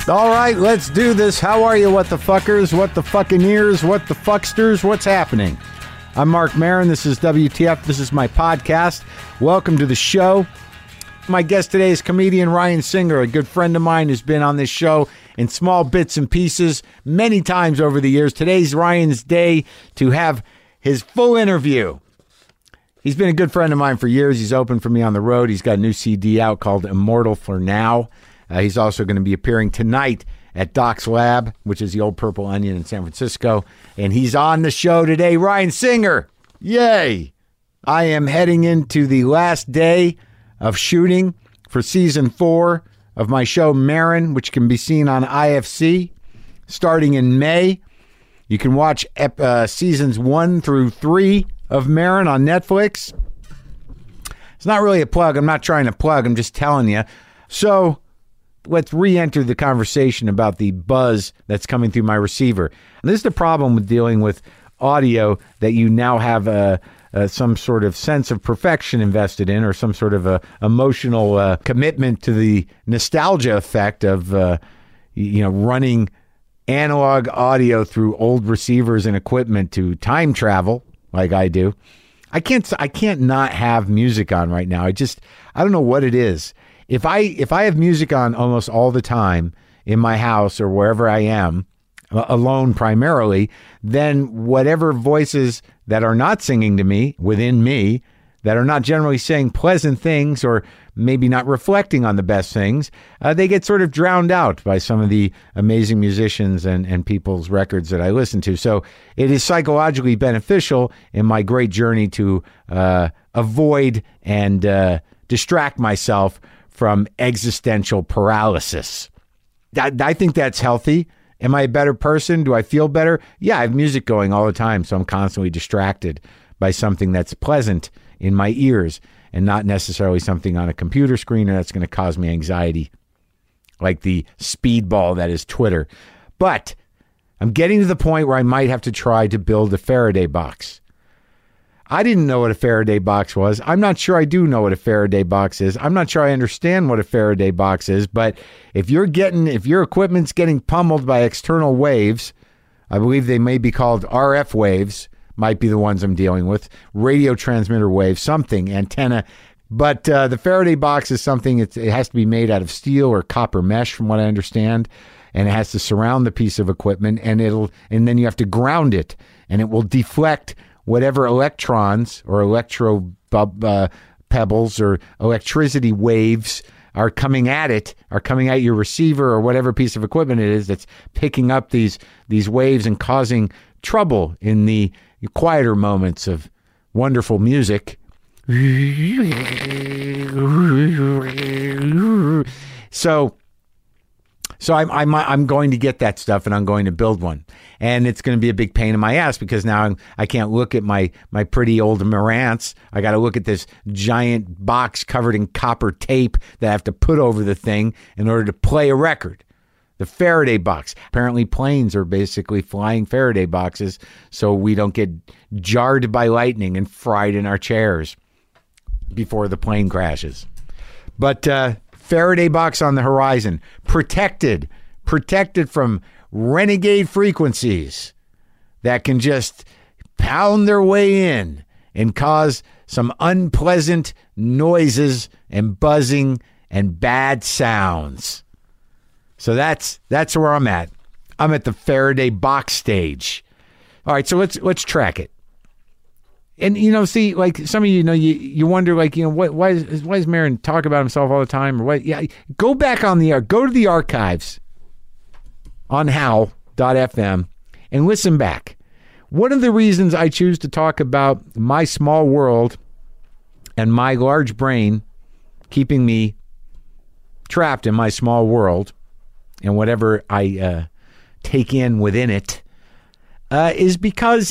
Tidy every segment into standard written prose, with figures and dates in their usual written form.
All right, let's do this. How are you, what the fuckers, what the fucking ears, what the fucksters, what's happening? I'm Marc Maron. This is WTF. This is my podcast. Welcome to the show. My guest today is comedian Ryan Singer, a good friend of mine who's been on this show in small bits and pieces many times over the years. Today's Ryan's day to have his full interview. He's been a good friend of mine for years. He's opened for me on the road. He's got a new CD out called Immortal for Now. He's also going to be appearing tonight at Doc's Lab, which is the old Purple Onion in San Francisco. And he's on the show today. Ryan Singer. Yay. I am heading into the last day of shooting for season 4 of my show Maron, which can be seen on IFC starting in May. You can watch seasons 1 through 3 of Maron on Netflix. It's not really a plug. I'm not trying to plug. I'm just telling you. So let's re-enter the conversation about the buzz that's coming through my receiver. And this is the problem with dealing with audio that you now have some sort of sense of perfection invested in, or some sort of emotional commitment to the nostalgia effect of running analog audio through old receivers and equipment to time travel like I do. I can't not have music on right now. I don't know what it is. If I have music on almost all the time in my house or wherever I am, alone primarily, then whatever voices that are not singing to me, within me, that are not generally saying pleasant things or maybe not reflecting on the best things, they get sort of drowned out by some of the amazing musicians and people's records that I listen to. So it is psychologically beneficial in my great journey to avoid and distract myself from existential paralysis. I think that's healthy. Am I a better person? Do I feel better? Yeah, I have music going all the time, so I'm constantly distracted by something that's pleasant in my ears and not necessarily something on a computer screen that's going to cause me anxiety, like the speedball that is Twitter. But I'm getting to the point where I might have to try to build a Faraday box. I didn't know what a Faraday box was. I'm not sure I do know what a Faraday box is. I'm not sure I understand what a Faraday box is, but if your equipment's getting pummeled by external waves, I believe they may be called RF waves, might be the ones I'm dealing with, radio transmitter waves, something, antenna. But the Faraday box is something, it has to be made out of steel or copper mesh from what I understand, and it has to surround the piece of equipment, and then you have to ground it, and it will deflect whatever electrons or pebbles or electricity waves are coming at your receiver or whatever piece of equipment it is that's picking up these waves and causing trouble in the quieter moments of wonderful music. So I'm going to get that stuff, and I'm going to build one. And it's going to be a big pain in my ass because now I can't look at my pretty old Marantz. I got to look at this giant box covered in copper tape that I have to put over the thing in order to play a record. The Faraday box. Apparently planes are basically flying Faraday boxes so we don't get jarred by lightning and fried in our chairs before the plane crashes. But Faraday box on the horizon, protected from renegade frequencies that can just pound their way in and cause some unpleasant noises and buzzing and bad sounds. So that's where I'm at. I'm at the Faraday box stage. All right, so let's track it. And, see, like some of you wonder, like, why does Maron talk about himself all the time? Or what? Yeah, go back go to the archives on howl.fm and listen back. One of the reasons I choose to talk about my small world and my large brain keeping me trapped in my small world and whatever I take in within it, is because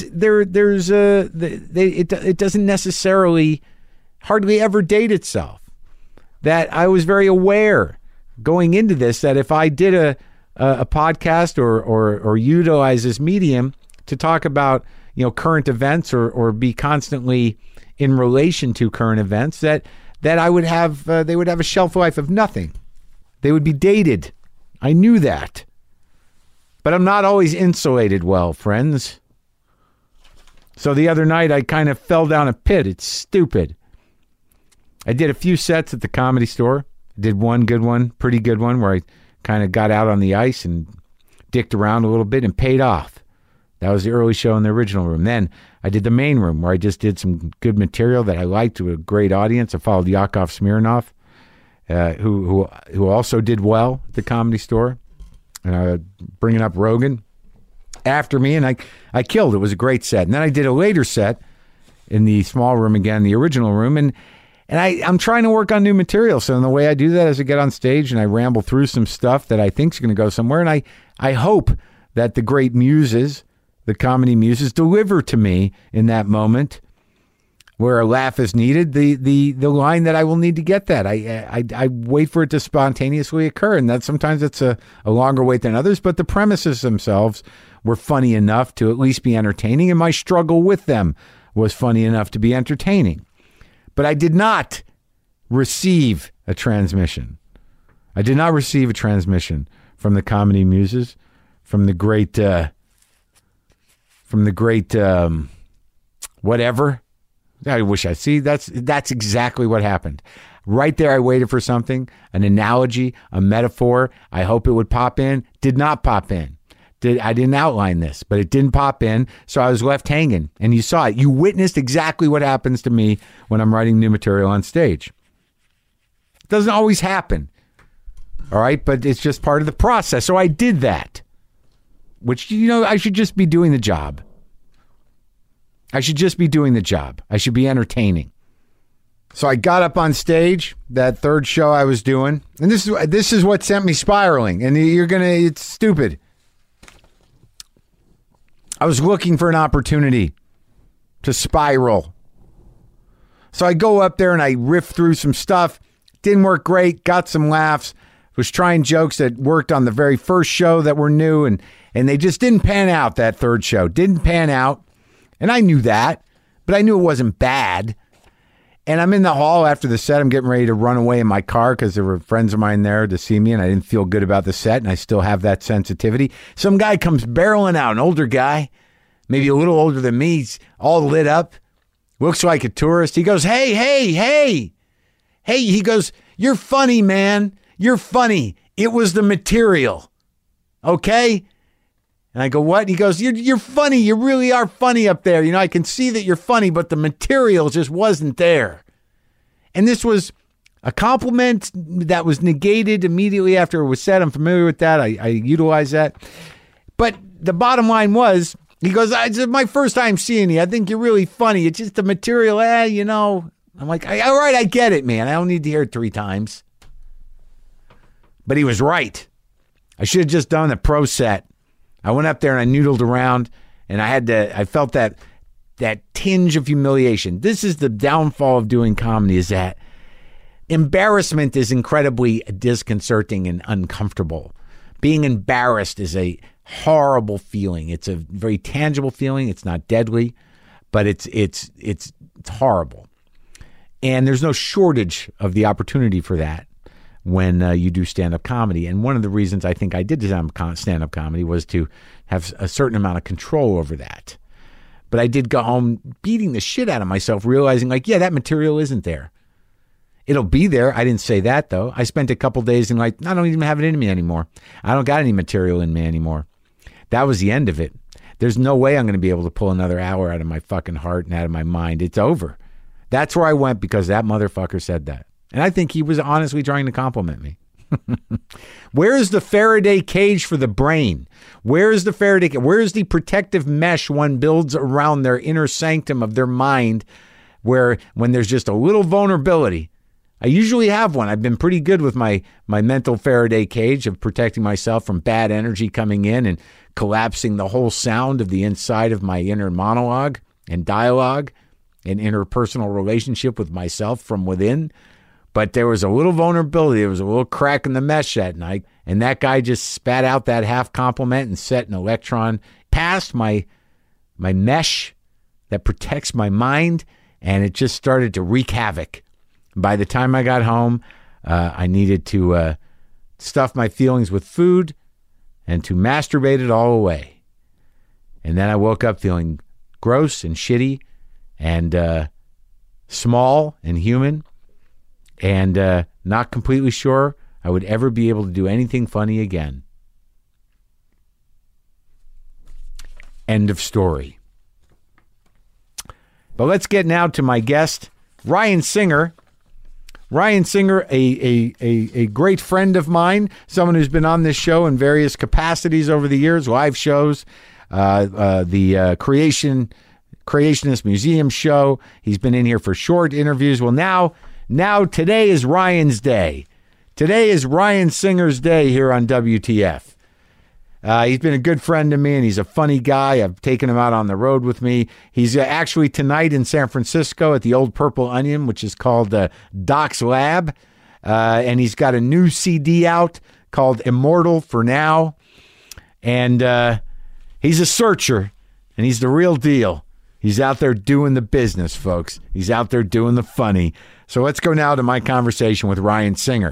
it doesn't necessarily hardly ever date itself. That I was very aware going into this that if I did a podcast or utilize this medium to talk about current events or be constantly in relation to current events, that I would have they would have a shelf life of nothing. They would be dated I knew that. But I'm not always insulated well, friends. So the other night, I kind of fell down a pit. It's stupid. I did a few sets at the Comedy Store. Did one good one, pretty good one, where I kind of got out on the ice and dicked around a little bit and paid off. That was the early show in the original room. Then I did the main room, where I just did some good material that I liked to a great audience. I followed Yakov Smirnoff, who also did well at the Comedy Store. Bringing up Rogan after me, and I killed. It was a great set. And then I did a later set in the small room again, the original room, and I'm trying to work on new material. So the way I do that is I get on stage and I ramble through some stuff that I think is going to go somewhere, and I hope that the great muses, the comedy muses, deliver to me in that moment where a laugh is needed, the line that I will need to get that. I wait for it to spontaneously occur, and that sometimes it's a longer wait than others, but the premises themselves were funny enough to at least be entertaining, and my struggle with them was funny enough to be entertaining. But I did not receive a transmission. I did not receive a transmission from the comedy muses, from the great whatever. I wish I see. That's exactly what happened. Right there, I waited for something, an analogy, a metaphor. I hope it would pop in. Did not pop in. I didn't outline this, but it didn't pop in, so I was left hanging. And you saw it. You witnessed exactly what happens to me when I'm writing new material on stage. It doesn't always happen, all right? But it's just part of the process. So I did that, which, I should just be doing the job. I should just be doing the job. I should be entertaining. So I got up on stage, that third show I was doing, and this is what sent me spiraling. And it's stupid. I was looking for an opportunity to spiral. So I go up there and I riff through some stuff. Didn't work great. Got some laughs. Was trying jokes that worked on the very first show that were new, and they just didn't pan out. That third show didn't pan out. And I knew that, but I knew it wasn't bad. And I'm in the hall after the set. I'm getting ready to run away in my car because there were friends of mine there to see me, and I didn't feel good about the set, and I still have that sensitivity. Some guy comes barreling out, an older guy, maybe a little older than me. He's all lit up, looks like a tourist. He goes, hey. He goes, you're funny, man. You're funny. It was the material. Okay? And I go, what? He goes, you're funny. You really are funny up there. I can see that you're funny, but the material just wasn't there. And this was a compliment that was negated immediately after it was said. I'm familiar with that. I utilize that. But the bottom line was, he goes, it's my first time seeing you. I think you're really funny. It's just the material, I'm like, all right, I get it, man. I don't need to hear it 3 times. But he was right. I should have just done the pro set. I went up there and I noodled around, and I felt that tinge of humiliation. This is the downfall of doing comedy, is that embarrassment is incredibly disconcerting and uncomfortable. Being embarrassed is a horrible feeling. It's a very tangible feeling. It's not deadly, but it's horrible. And there's no shortage of the opportunity for that when you do stand-up comedy. And one of the reasons I think I did stand-up comedy was to have a certain amount of control over that. But I did go home beating the shit out of myself, realizing that material isn't there. It'll be there. I didn't say that, though. I spent a couple days and I don't even have it in me anymore. I don't got any material in me anymore. That was the end of it. There's no way I'm going to be able to pull another hour out of my fucking heart and out of my mind. It's over. That's where I went because that motherfucker said that. And I think he was honestly trying to compliment me. Where is the Faraday cage for the brain? Where is the Faraday cage? Where is the protective mesh one builds around their inner sanctum of their mind, where when there's just a little vulnerability? I usually have one. I've been pretty good with my mental Faraday cage of protecting myself from bad energy coming in and collapsing the whole sound of the inside of my inner monologue and dialogue and interpersonal relationship with myself from within. But there was a little vulnerability. There was a little crack in the mesh that night. And that guy just spat out that half compliment and set an electron past my mesh that protects my mind. And it just started to wreak havoc. By the time I got home, I needed to stuff my feelings with food, and to masturbate it all away. And then I woke up feeling gross and shitty and small and human and not completely sure I would ever be able to do anything funny again. End of story. But let's get now to my guest, Ryan Singer. Ryan Singer, a great friend of mine, someone who's been on this show in various capacities over the years, live shows, the Creationist Museum show. He's been in here for short interviews. Well, now today is Ryan's day. Today is Ryan Singer's day here on WTF. He's been a good friend to me, and he's a funny guy. I've taken him out on the road with me. He's actually tonight in San Francisco at the Old Purple Onion, which is called Doc's Lab. And he's got a new CD out called Immortal for Now. And he's a searcher, and he's the real deal. He's out there doing the business, folks. He's out there doing the funny. So let's go now to my conversation with Ryan Singer.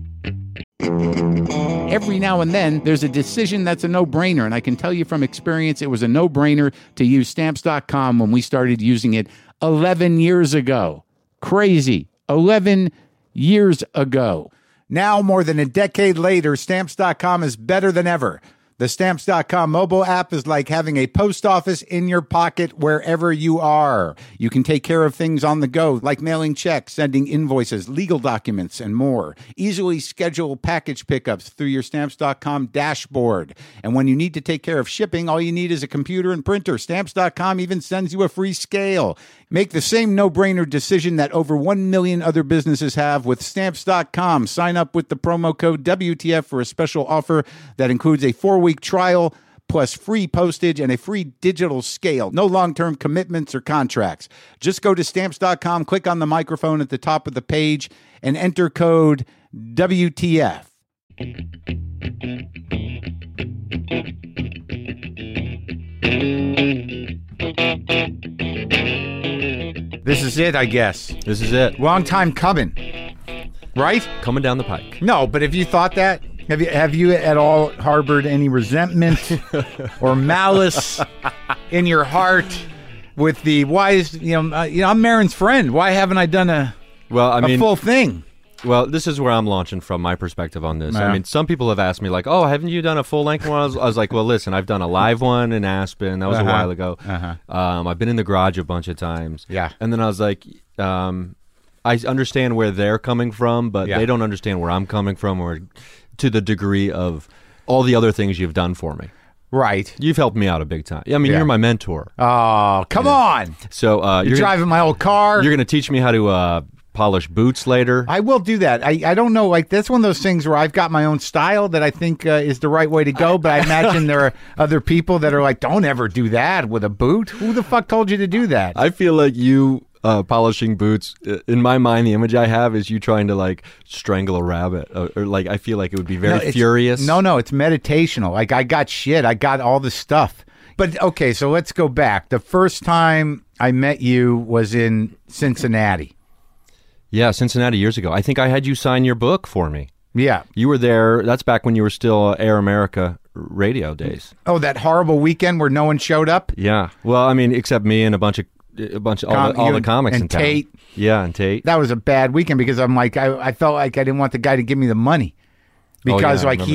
Every now and then, there's a decision that's a no-brainer, and I can tell you from experience, it was a no-brainer to use Stamps.com when we started using it 11 years ago. Crazy. 11 years ago. Now, more than a decade later, Stamps.com is better than ever. The Stamps.com mobile app is like having a post office in your pocket wherever you are. You can take care of things on the go, like mailing checks, sending invoices, legal documents, and more. Easily schedule package pickups through your Stamps.com dashboard. And when you need to take care of shipping, all you need is a computer and printer. Stamps.com even sends you a free scale. Make the same no-brainer decision that over 1 million other businesses have with Stamps.com. Sign up with the promo code WTF for a special offer that includes a 4-week trial plus free postage and a free digital scale. No long-term commitments or contracts. Just go to Stamps.com, click on the microphone at the top of the page, and enter code WTF. This is it, I guess. This is it. Long time coming, right? Coming down the pike. No, but if you thought that, have you at all harbored any resentment or malice in your heart with the why is I'm Maron's friend. Why haven't I done a full thing? Well, this is where I'm launching from my perspective on this. Yeah. I mean, some people have asked me like, "Oh, haven't you done a full length one?" I was like, "Well, listen, I've done a live one in Aspen. That was a while ago. I've been in the garage a bunch of times. Yeah, and then I was like, I understand where they're coming from, but they don't understand where I'm coming from, or to the degree of all the other things you've done for me. Right. You've helped me out a big time. I mean, you're my mentor. Oh, come on. So you're driving my old car. You're going to teach me how to polish boots later. I will do that. I don't know. Like, that's one of those things where I've got my own style that I think is the right way to go. But I imagine there are other people that are like, don't ever do that with a boot. Who the fuck told you to do that? I feel like you polishing boots, in my mind, the image I have is you trying to like strangle a rabbit, or like I feel like it would be very furious. No, it's meditational. Like I got shit. I got all the stuff. But okay, so let's go back. The first time I met you was in Cincinnati. Yeah, Cincinnati years ago. I think I had you sign your book for me. Yeah. You were there. That's back when you were still Air America radio days. Oh, that horrible weekend where no one showed up? Yeah. Well, I mean, except me and a bunch of all the comics and in town. Tate. Yeah, and Tate. That was a bad weekend because I'm like, I felt like I didn't want the guy to give me the money because he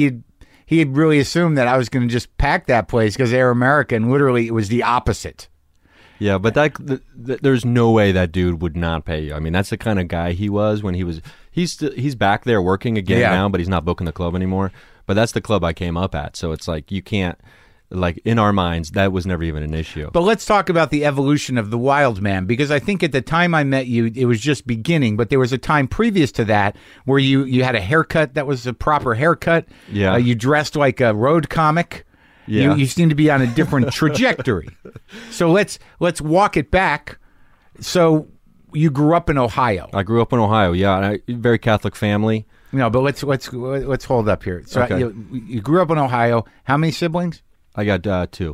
had really assumed that I was going to just pack that place because Air America, and literally it was the opposite. Yeah, but there's no way that dude would not pay you. I mean, that's the kind of guy he was when he's back there working again now, but he's not booking the club anymore. But that's the club I came up at, so it's like you can't. Like, in our minds, that was never even an issue. But let's talk about the evolution of the Wild Man, because I think at the time I met you, it was just beginning, but there was a time previous to that where you had a haircut that was a proper haircut. Yeah. You dressed like a road comic. Yeah. You seem to be on a different trajectory. So let's walk it back. So you grew up in Ohio. I grew up in Ohio, yeah. Very Catholic family. No, but let's hold up here. So okay. You grew up in Ohio. How many siblings? I got two.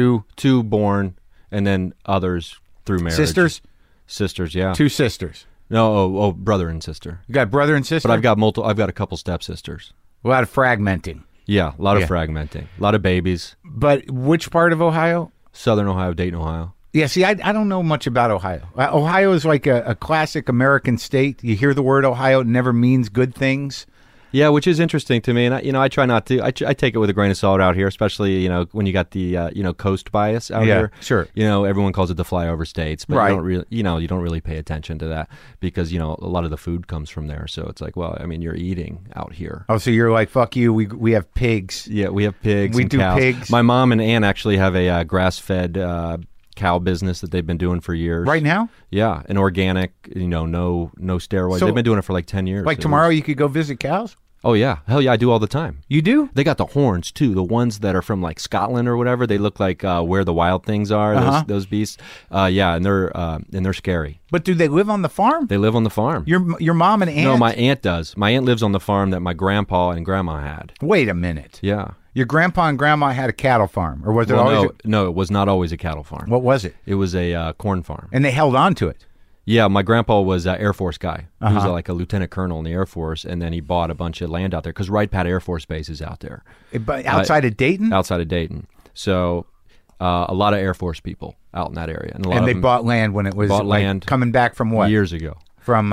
Two born, and then others through marriage. Sisters? Sisters, yeah. 2 sisters. No, brother and sister. You got brother and sister? But I've got multiple. I've got a couple stepsisters. A lot of fragmenting. Yeah, a lot of fragmenting. A lot of babies. But which part of Ohio? Southern Ohio, Dayton, Ohio. Yeah, see, I don't know much about Ohio. Ohio is like a classic American state. You hear the word Ohio, it never means good things. Yeah, which is interesting to me, and I try not to. I take it with a grain of salt out here, especially when you got the coast bias out here. Sure. Everyone calls it the flyover states, but right. you don't really pay attention to that because a lot of the food comes from there. So it's like, well, I mean, you're eating out here. Oh, so you're like, fuck you. We have pigs. Yeah, we have pigs. We and do cows. pigs. My mom and aunt actually have a grass-fed cow business that they've been doing for years. Right now? Yeah, an organic. No steroids. So, they've been doing it for like 10 years. Like tomorrow, you could go visit cows. Oh, yeah. Hell yeah, I do all the time. You do? They got the horns, too. The ones that are from, like, Scotland or whatever. They look like where the wild things are, those beasts. Yeah, and they're scary. But do they live on the farm? They live on the farm. Your mom and aunt? No, my aunt does. My aunt lives on the farm that my grandpa and grandma had. Wait a minute. Yeah. Your grandpa and grandma had a cattle farm, or was it always? No, it was not always a cattle farm. What was it? It was a corn farm. And they held on to it? Yeah, my grandpa was an Air Force guy. He was like a lieutenant colonel in the Air Force, and then he bought a bunch of land out there because Wright Pat Air Force Base is out there. But outside of Dayton? Outside of Dayton. So a lot of Air Force people out in that area. And they bought land when it was like coming back from what? Years ago. From,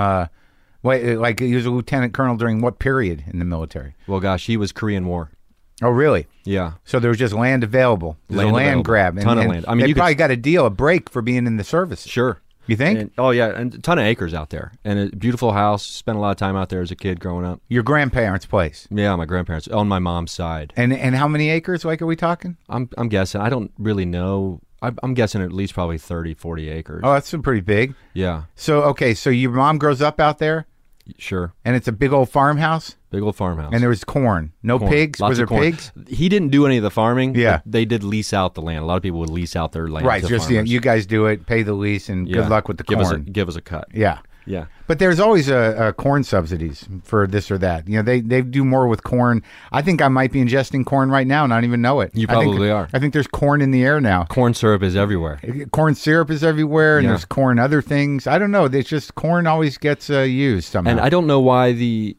like he was a lieutenant colonel during what period in the military? Well, gosh, he was Korean War. Oh, really? Yeah. So there was just land available. Land grab. Ton of land. I mean, they probably got a break for being in the service. Sure. You think? And a ton of acres out there. And a beautiful house. Spent a lot of time out there as a kid growing up. Your grandparents' place? Yeah, my grandparents. On my mom's side. And how many acres, like, are we talking? I'm guessing. I don't really know. I'm guessing at least probably 30, 40 acres. Oh, that's pretty big. Yeah. So, okay, so your mom grows up out there? Sure. And it's a big old farmhouse? Big old farmhouse. And there was corn. No pigs? Lots Was there of corn. pigs? He didn't do any of the farming. Yeah. They did lease out the land. A lot of people would lease out their land. Right. To Just farmers. you guys do it, pay the lease, and good luck with the corn. Give us a cut. Yeah. Yeah. But there's always a corn subsidies for this or that. They do more with corn. I think I might be ingesting corn right now and not even know it. You probably are. I think there's corn in the air now. Corn syrup is everywhere. Corn syrup is everywhere, and there's corn other things. I don't know. It's just corn always gets used somehow. And I don't know why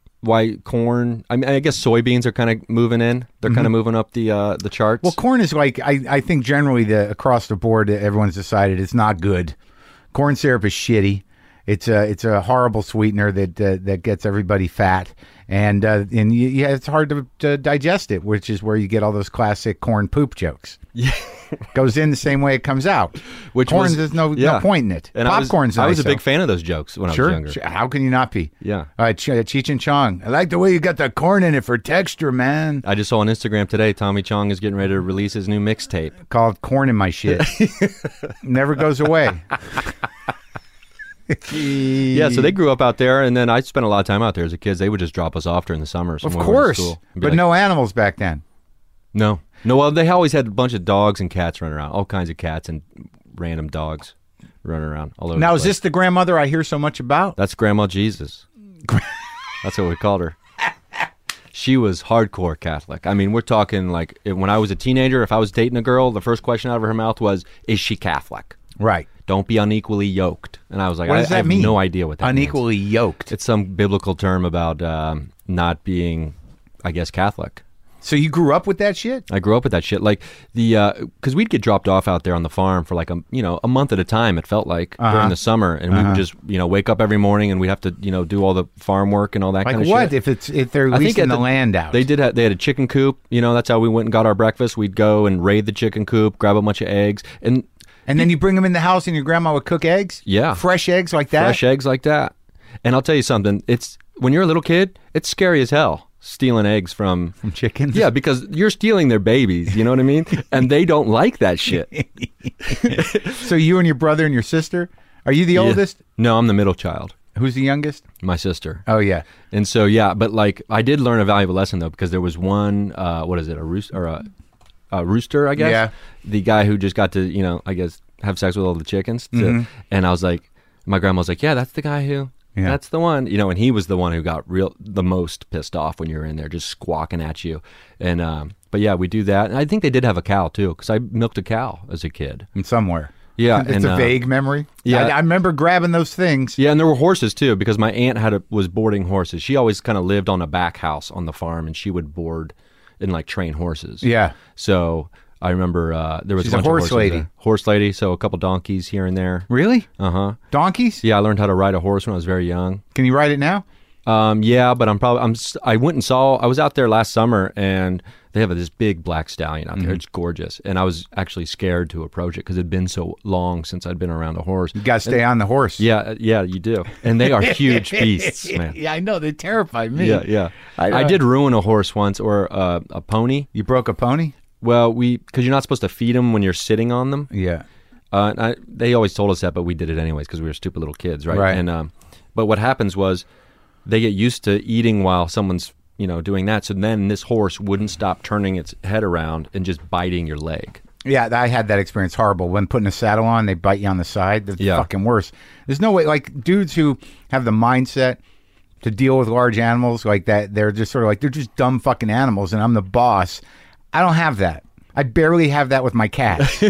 corn. I mean, I guess soybeans are kind of moving in. They're kind of moving up the charts. Well, corn is like I think generally across the board everyone's decided it's not good. Corn syrup is shitty. It's a horrible sweetener that gets everybody fat, and it's hard to digest it, which is where you get all those classic corn poop jokes. Yeah, goes in the same way it comes out. There's no point in it. And popcorn's nice. I was a big fan of those jokes when I was younger. Sure. How can you not be? Yeah. All right, Cheech and Chong. I like the way you got the corn in it for texture, man. I just saw on Instagram today Tommy Chong is getting ready to release his new mixtape called "Corn in My Shit." Never goes away. Yeah, so they grew up out there, and then I spent a lot of time out there as a kid. They would just drop us off during the summers. Of course, but no animals back then. No. Well, they always had a bunch of dogs and cats running around, all kinds of cats and random dogs running around all over. Now, is this the grandmother I hear so much about? That's Grandma Jesus. That's what we called her. She was hardcore Catholic. I mean, we're talking like when I was a teenager, if I was dating a girl, the first question out of her mouth was, "Is she Catholic?" Right. Don't be unequally yoked. And I was like, what does that mean? I have no idea what that unequally means. Yoked. It's some biblical term about not being, I guess, Catholic. So you grew up with that shit? I grew up with that shit. Like because we'd get dropped off out there on the farm for like a month at a time. It felt like during the summer, and we would just wake up every morning and we'd have to do all the farm work and all that kind of shit. Like what if they're leasing the land out? They did. They had a chicken coop. That's how we went and got our breakfast. We'd go and raid the chicken coop, grab a bunch of eggs, and then you bring them in the house and your grandma would cook eggs? Yeah. Fresh eggs like that? Fresh eggs like that. And I'll tell you something. It's when you're a little kid, it's scary as hell stealing eggs from chickens. Yeah, because you're stealing their babies, you know what I mean? And they don't like that shit. So you and your brother and your sister, are you the oldest? No, I'm the middle child. Who's the youngest? My sister. Oh, yeah. And so, but like I did learn a valuable lesson though, because there was one, what is it, a rooster, I guess? Yeah. The guy who just got to, I guess, have sex with all the chickens. And I was like, my grandma was like, yeah, that's the guy who, that's the one. And he was the one who got the most pissed off when you were in there just squawking at you. And, but yeah, we do that. And I think they did have a cow too, because I milked a cow as a kid. And somewhere. Yeah, It's a vague memory. Yeah. I remember grabbing those things. Yeah, and there were horses too, because my aunt was boarding horses. She always kind of lived on a back house on the farm, and she would board and like train horses. Yeah. So I remember there was She's a bunch a horse of horses lady. there. Horse lady, so a couple donkeys here and there. Really? Uh-huh. Donkeys? Yeah, I learned how to ride a horse when I was very young. Can you ride it now? Yeah, but I went and I was out there last summer, and they have this big black stallion out there. It's gorgeous. And I was actually scared to approach it because it'd been so long since I'd been around a horse. You got to stay on the horse. Yeah, you do. And they are huge beasts, man. Yeah, I know. They terrify me. Yeah. I did ruin a horse once, or a pony. You broke a pony? Well, because you're not supposed to feed them when you're sitting on them. Yeah. They always told us that, but we did it anyways because we were stupid little kids, right? Right. And but what happens was they get used to eating while someone's doing that. So then this horse wouldn't stop turning its head around and just biting your leg. Yeah, I had that experience. Horrible. When putting a saddle on, they bite you on the side. That's fucking worse. There's no way, like, dudes who have the mindset to deal with large animals like that, they're just sort of like, they're just dumb fucking animals, and I'm the boss. I don't have that. I barely have that with my cats.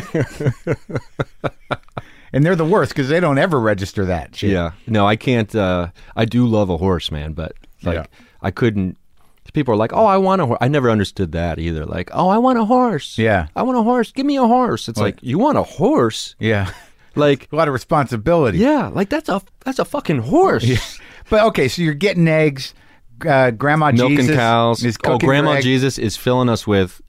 And they're the worst because they don't ever register that shit. Yeah. No, I can't. I do love a horse, man, but I couldn't. People are like, oh, I want a horse. I never understood that either. Like, oh, I want a horse. Yeah. I want a horse. Give me a horse. It's like, you want a horse? Yeah. Like a lot of responsibility. Yeah. Like that's a fucking horse. Yeah. But okay, so you're getting eggs. Grandma Milk Jesus and cows. is cooking Grandma eggs. Jesus is filling us with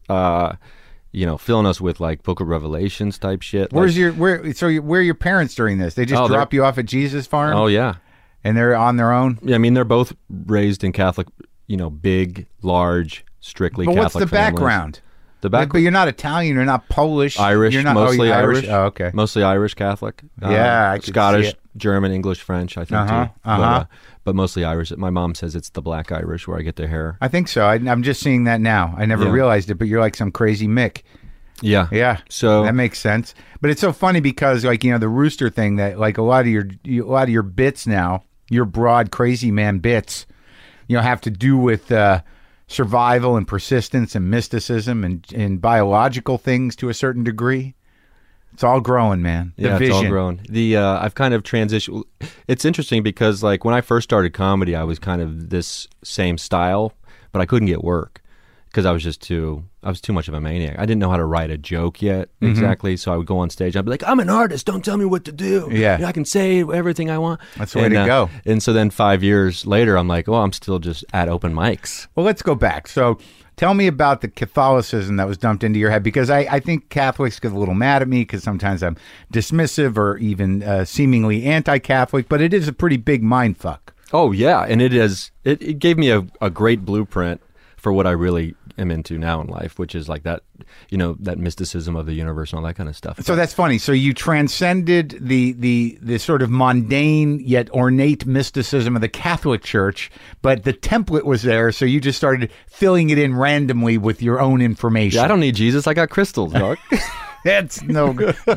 like Book of Revelations type shit. Where are your parents during this? They just drop you off at Jesus Farm? Oh yeah. And they're on their own? Yeah, I mean they're both raised in Catholic, big, large, strictly Catholic Catholic what's the families. background? But you're not Italian, you're not Polish. Irish, you're not, mostly Irish. Oh, okay. Mostly Irish Catholic. Yeah, I could Scottish, see it. German, English, French, I think too. But mostly Irish. My mom says it's the black Irish where I get their hair. I think so. I'm just seeing that now. I never realized it, but you're like some crazy Mick. Yeah. Yeah. So that makes sense. But it's so funny because like, the rooster thing that like a lot of your bits now, your broad crazy man bits, have to do with survival and persistence and mysticism and biological things to a certain degree. It's all growing, man. The vision. It's all growing. I've kind of transitioned. It's interesting because like when I first started comedy, I was kind of this same style, but I couldn't get work because I was too much of a maniac. I didn't know how to write a joke yet exactly, so I would go on stage. I'd be like, "I'm an artist. Don't tell me what to do. Yeah, I can say everything I want." That's the way to go. And so then 5 years later, I'm like, "Well, I'm still just at open mics." Well, let's go back. So tell me about the Catholicism that was dumped into your head, because I think Catholics get a little mad at me because sometimes I'm dismissive or even seemingly anti-Catholic, but it is a pretty big mind fuck. Oh, yeah. And it gave me a great blueprint for what I really am into now in life, which is like that, that mysticism of the universe and all that kind of stuff. So that's funny. So you transcended the sort of mundane yet ornate mysticism of the Catholic Church, but the template was there, so you just started filling it in randomly with your own information. Yeah, I don't need Jesus. I got crystals, dog. That's no.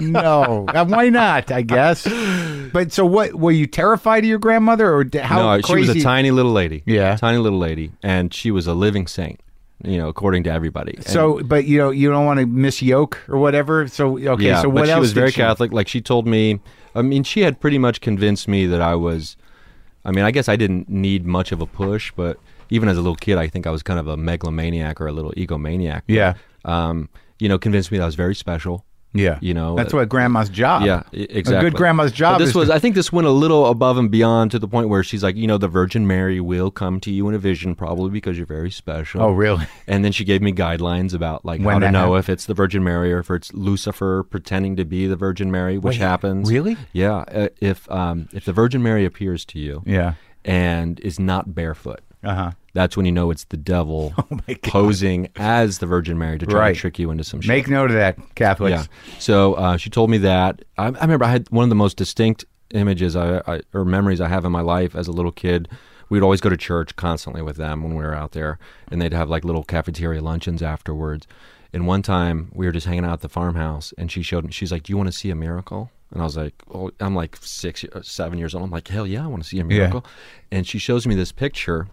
Why not? I guess. But so, what were you terrified of your grandmother, or how? No, she was a tiny little lady. Yeah, tiny little lady, and she was a living saint. According to everybody. So, but you don't want to misyoke or whatever. So, okay. Yeah, so what but else? She was very Catholic. Like she told me. I mean, she had pretty much convinced me that I was. I mean, I guess I didn't need much of a push, but even as a little kid, I think I was kind of a megalomaniac or a little egomaniac. Yeah. Convinced me that I was very special. Yeah. That's what grandma's job. Yeah, exactly. A good grandma's job I think this went a little above and beyond to the point where she's like, the Virgin Mary will come to you in a vision, probably because you're very special. Oh, really? And then she gave me guidelines about like how to know if it's the Virgin Mary or if it's Lucifer pretending to be the Virgin Mary, which happens. Really? Yeah. If the Virgin Mary appears to you and is not barefoot, that's when you know it's the devil posing as the Virgin Mary to try to trick you into some shit. Make note of that, Catholics. Yeah. So she told me that. I remember I had one of the most distinct images or memories I have in my life as a little kid. We'd always go to church constantly with them when we were out there, and they'd have like little cafeteria luncheons afterwards. And one time we were just hanging out at the farmhouse, and she's like, "Do you want to see a miracle?" And I was like, "Oh, I'm like 6 or 7 years old." I'm like, "Hell yeah, I want to see a miracle." Yeah. And she shows me this picture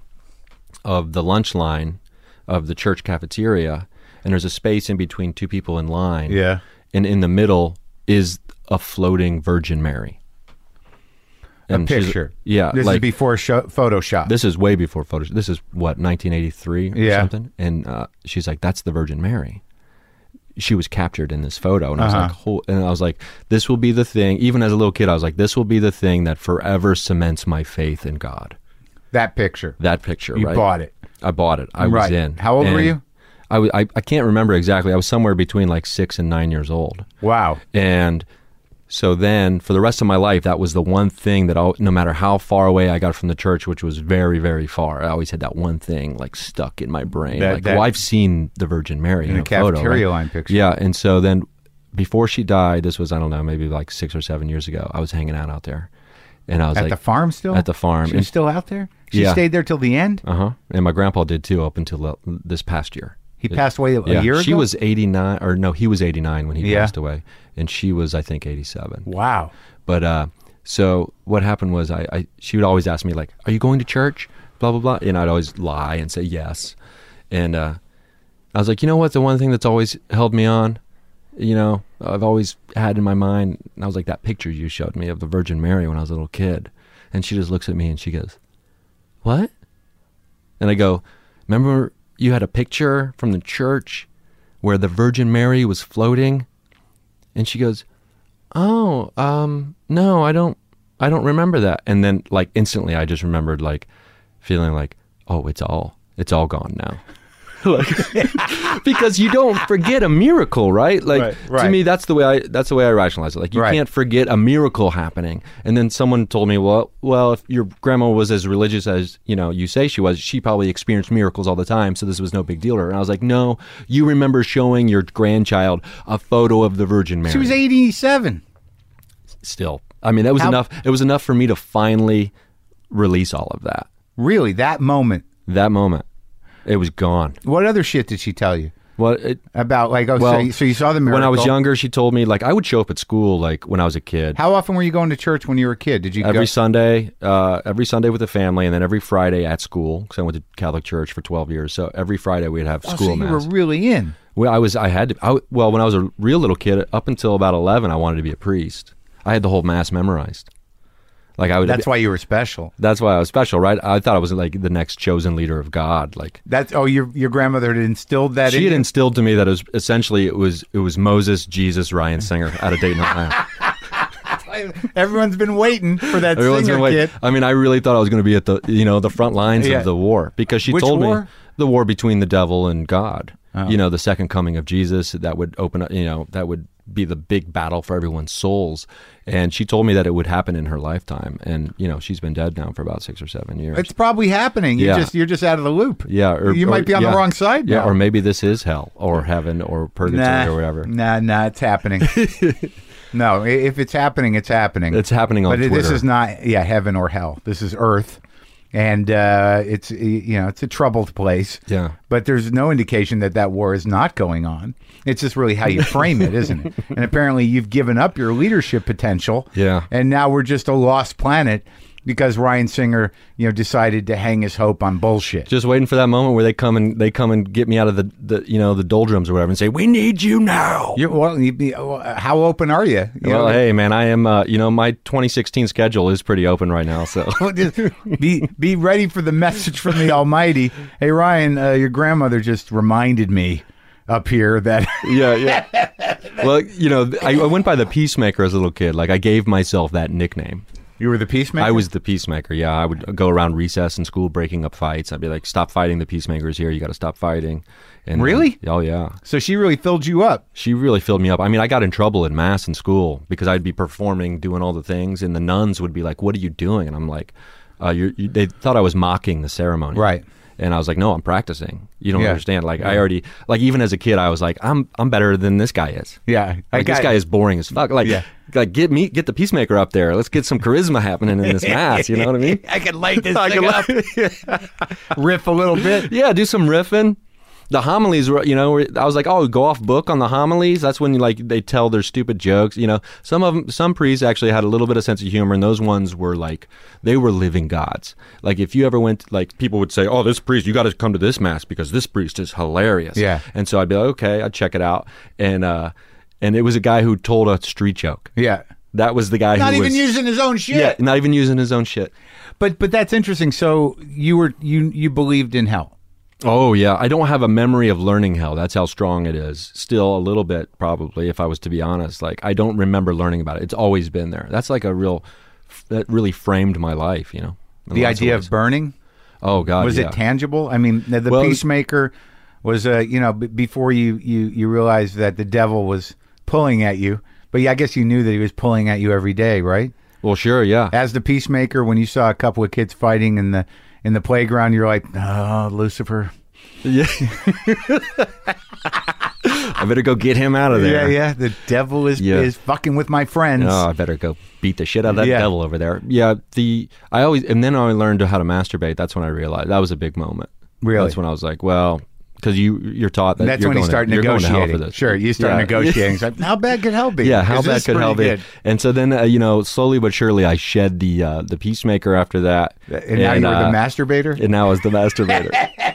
of the lunch line of the church cafeteria, and there's a space in between two people in line. Yeah. And in the middle is a floating Virgin Mary. A picture. Yeah. This is before Photoshop. This is way before Photoshop. This is, what, 1983 or something? And she's like, that's the Virgin Mary. She was captured in this photo. And I was like, this will be the thing. Even as a little kid, I was like, this will be the thing that forever cements my faith in God. That picture. You right? Bought it. I bought it. I was in. How old were you? I can't remember exactly. I was somewhere between like 6 and 9 years old. Wow. And so then for the rest of my life, that was the one thing that no matter how far away I got from the church, which was very, very far, I always had that one thing like stuck in my brain. I've seen the Virgin Mary in a cafeteria photo, line picture. Yeah. And so then before she died, this was, I don't know, maybe like 6 or 7 years ago, I was hanging out there. And I was at the farm still? At the farm. She's still out there? She stayed there till the end? Uh-huh. And my grandpa did too, up until this past year. He passed away a year ago? She was 89, or no, he was 89 when he passed away. And she was, I think, 87. Wow. But so what happened was she would always ask me, like, are you going to church? Blah, blah, blah. And I'd always lie and say yes. And I was like, you know what? The one thing that's always held me on, you know, I've always had in my mind, and I was like, that picture you showed me of the Virgin Mary when I was a little kid. And she just looks at me and she goes, what? And I go, remember you had a picture from the church where the Virgin Mary was floating? And she goes, oh, no, I don't remember that. And then like instantly I just remembered like feeling like, oh, it's all gone now. Like, because you don't forget a miracle, right? Like right. To me, that's the way I rationalize it. Like you can't forget a miracle happening. And then someone told me, well, if your grandma was as religious as you say she was, she probably experienced miracles all the time, so this was no big deal to her. And I was like, no, you remember showing your grandchild a photo of the Virgin Mary. She was 87. Still, I mean, that was enough. It was enough for me to finally release all of that. Really, that moment. It was gone. What other shit did she tell you? About like, so you saw the miracle. When I was younger, she told me, like, I would show up at school, like, when I was a kid. How often were you going to church when you were a kid? Did you every Sunday with the family, and then every Friday at school, because I went to Catholic church for 12 years. So every Friday we'd have school mass. So you were really in. Well, when I was a real little kid, up until about 11, I wanted to be a priest. I had the whole mass memorized. Like that's why you were special. That's why I was special, right? I thought I was like the next chosen leader of God. Like your grandmother had instilled that. She had instilled to me that it was Moses, Jesus, Ryan Singer out of Dayton, Ohio. Everyone's been waiting for that Singer kid. I mean, I really thought I was going to be at the front lines of the war, because she told me the war between the devil and God. Oh. The second coming of Jesus, that would open up. That would be the big battle for everyone's souls. And she told me that it would happen in her lifetime. And, she's been dead now for about 6 or 7 years. It's probably happening. You're just out of the loop. Yeah. You might be on the wrong side now. Yeah, or maybe this is hell or heaven or purgatory or whatever. Nah, it's happening. No, if it's happening, it's happening. It's happening on Twitter. But this is not, heaven or hell. This is earth. And it's a troubled place. Yeah. But there's no indication that war is not going on. It's just really how you frame it, isn't it? And apparently you've given up your leadership potential. Yeah. And now we're just a lost planet because Ryan Singer, decided to hang his hope on bullshit. Just waiting for that moment where they come and get me out of the doldrums or whatever and say, "We need you now." How open are you? Hey man, I am. My 2016 schedule is pretty open right now. So be ready for the message from the Almighty. Hey Ryan, your grandmother just reminded me up here that yeah. Well, I went by the Peacemaker as a little kid. Like I gave myself that nickname. You were the Peacemaker? I was the Peacemaker, yeah. I would go around recess in school breaking up fights. I'd be like, stop fighting, the Peacemaker's here. You got to stop fighting. And, really? Oh, yeah. So she really filled you up? She really filled me up. I mean, I got in trouble in mass in school because I'd be performing, doing all the things, and the nuns would be like, what are you doing? And I'm like, they thought I was mocking the ceremony. Right. And I was like, no, I'm practicing. You don't understand. Like I already, like even as a kid, I was like, I'm better than this guy is. Yeah. This guy is boring as fuck. Like get the Peacemaker up there. Let's get some charisma happening in this mass. You know what I mean? I can light this thing up. Riff a little bit. Yeah, do some riffing. The homilies were, I was like, oh, go off book on the homilies. That's when they tell their stupid jokes. Some priests actually had a little bit of sense of humor, and those ones were like, they were living gods. Like if you ever went, like people would say, oh, this priest, you got to come to this mass because this priest is hilarious. Yeah. And so I'd be like, okay, I'd check it out. And And it was a guy who told a street joke. Yeah. That was the guy Not who even was, using his own shit. Yeah, not even using his own shit. But that's interesting. So you believed in hell. Oh, yeah. I don't have a memory of learning hell. That's how strong it is. Still a little bit, probably, if I was to be honest. Like, I don't remember learning about it. It's always been there. That's like that really framed my life, you know. The idea of burning? Oh, God, was it tangible? I mean, the peacemaker was, before you realized that the devil was pulling at you. But yeah, I guess you knew that he was pulling at you every day, right? Well, sure, yeah. As the peacemaker, when you saw a couple of kids fighting in the playground, you're like, oh, Lucifer. Yeah. I better go get him out of there. Yeah. The devil is fucking with my friends. Oh, I better go beat the shit out of that devil over there. Yeah. And then I learned how to masturbate. That's when I realized that was a big moment. Really? That's when I was like, well, because you're taught that. That's when you start negotiating. Sure, you start negotiating. It's like, how bad could hell be? Yeah, how bad could hell be? And so then, slowly but surely, I shed the peacemaker after that. And now you were the masturbator? And now I was the masturbator.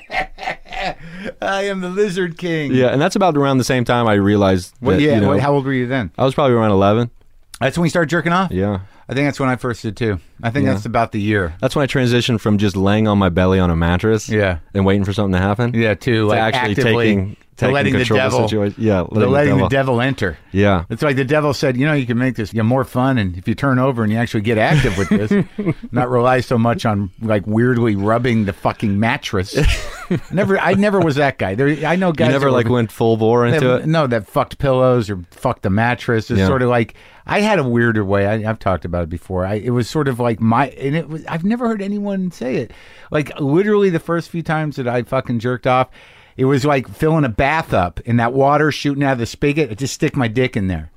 I am the lizard king. Yeah, and that's about around the same time I realized that, how old were you then? I was probably around 11. That's when you started jerking off? Yeah. I think that's when I first did too. I think that's about the year. That's when I transitioned from just laying on my belly on a mattress and waiting for something to happen. Yeah, to like actually actively taking letting control the devil, of the situation. Yeah, letting the devil enter. Yeah. It's like the devil said, you can make this more fun, and if you turn over and you actually get active with this, not rely so much on like weirdly rubbing the fucking mattress. I never was that guy. I know guys. You never went full bore into it? No, that fucked pillows or fucked the mattress. It's sort of like, I had a weirder way. I've talked about it before. It was sort of like I've never heard anyone say it. Like literally the first few times that I fucking jerked off, it was like filling a bath up and that water shooting out of the spigot. I just stick my dick in there.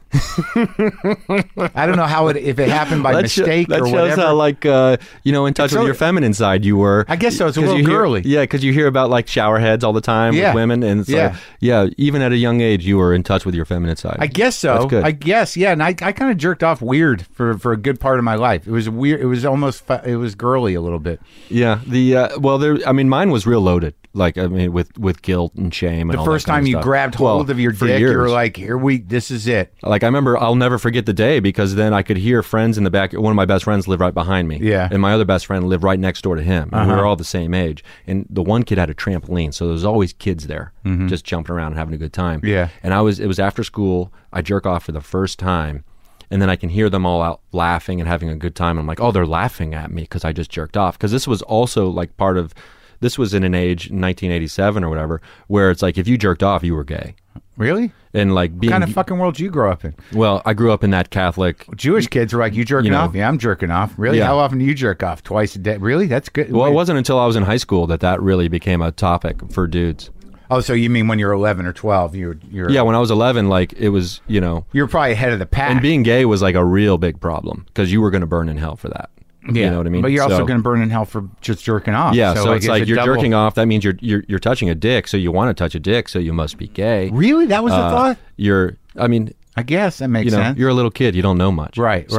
I don't know if it happened by mistake or whatever. That shows how in touch with your feminine side you were. I guess so. It's a little girly. Because you hear about like shower heads all the time with women, and it's even at a young age you were in touch with your feminine side. I guess so. That's good. I guess, and I kind of jerked off weird for a good part of my life. It was weird. It was almost it was girly a little bit. Yeah. Mine was real loaded. With guilt and shame. And the first time you grabbed hold of your dick, you were like, this is it. Like, I remember, I'll never forget the day, because then I could hear friends in the back. One of my best friends lived right behind me. Yeah. And my other best friend lived right next door to him. And we were all the same age. And the one kid had a trampoline, so there was always kids there just jumping around and having a good time. Yeah. And it was after school. I jerk off for the first time. And then I can hear them all out laughing and having a good time. I'm like, oh, they're laughing at me because I just jerked off. Because this was also like part of... This was in an age, 1987 or whatever, where it's like if you jerked off, you were gay. Really? And like what kind of fucking world did you grow up in? Well, I grew up in that Catholic. Jewish kids are like, you jerking off? Yeah, I'm jerking off. Really? Yeah. How often do you jerk off? Twice a day? Really? That's good. Well, it wasn't until I was in high school that really became a topic for dudes. Oh, so you mean when you're 11 or 12? You're Yeah, when I was 11, like it was, You're probably ahead of the pack. And being gay was like a real big problem because you were going to burn in hell for that. Yeah, you know what I mean? But you're also going to burn in hell for just jerking off. Yeah, so it's like you're jerking off. That means you're touching a dick, so you want to touch a dick, so you must be gay. Really? That was the thought? I guess that makes sense. You're a little kid. You don't know much. Right.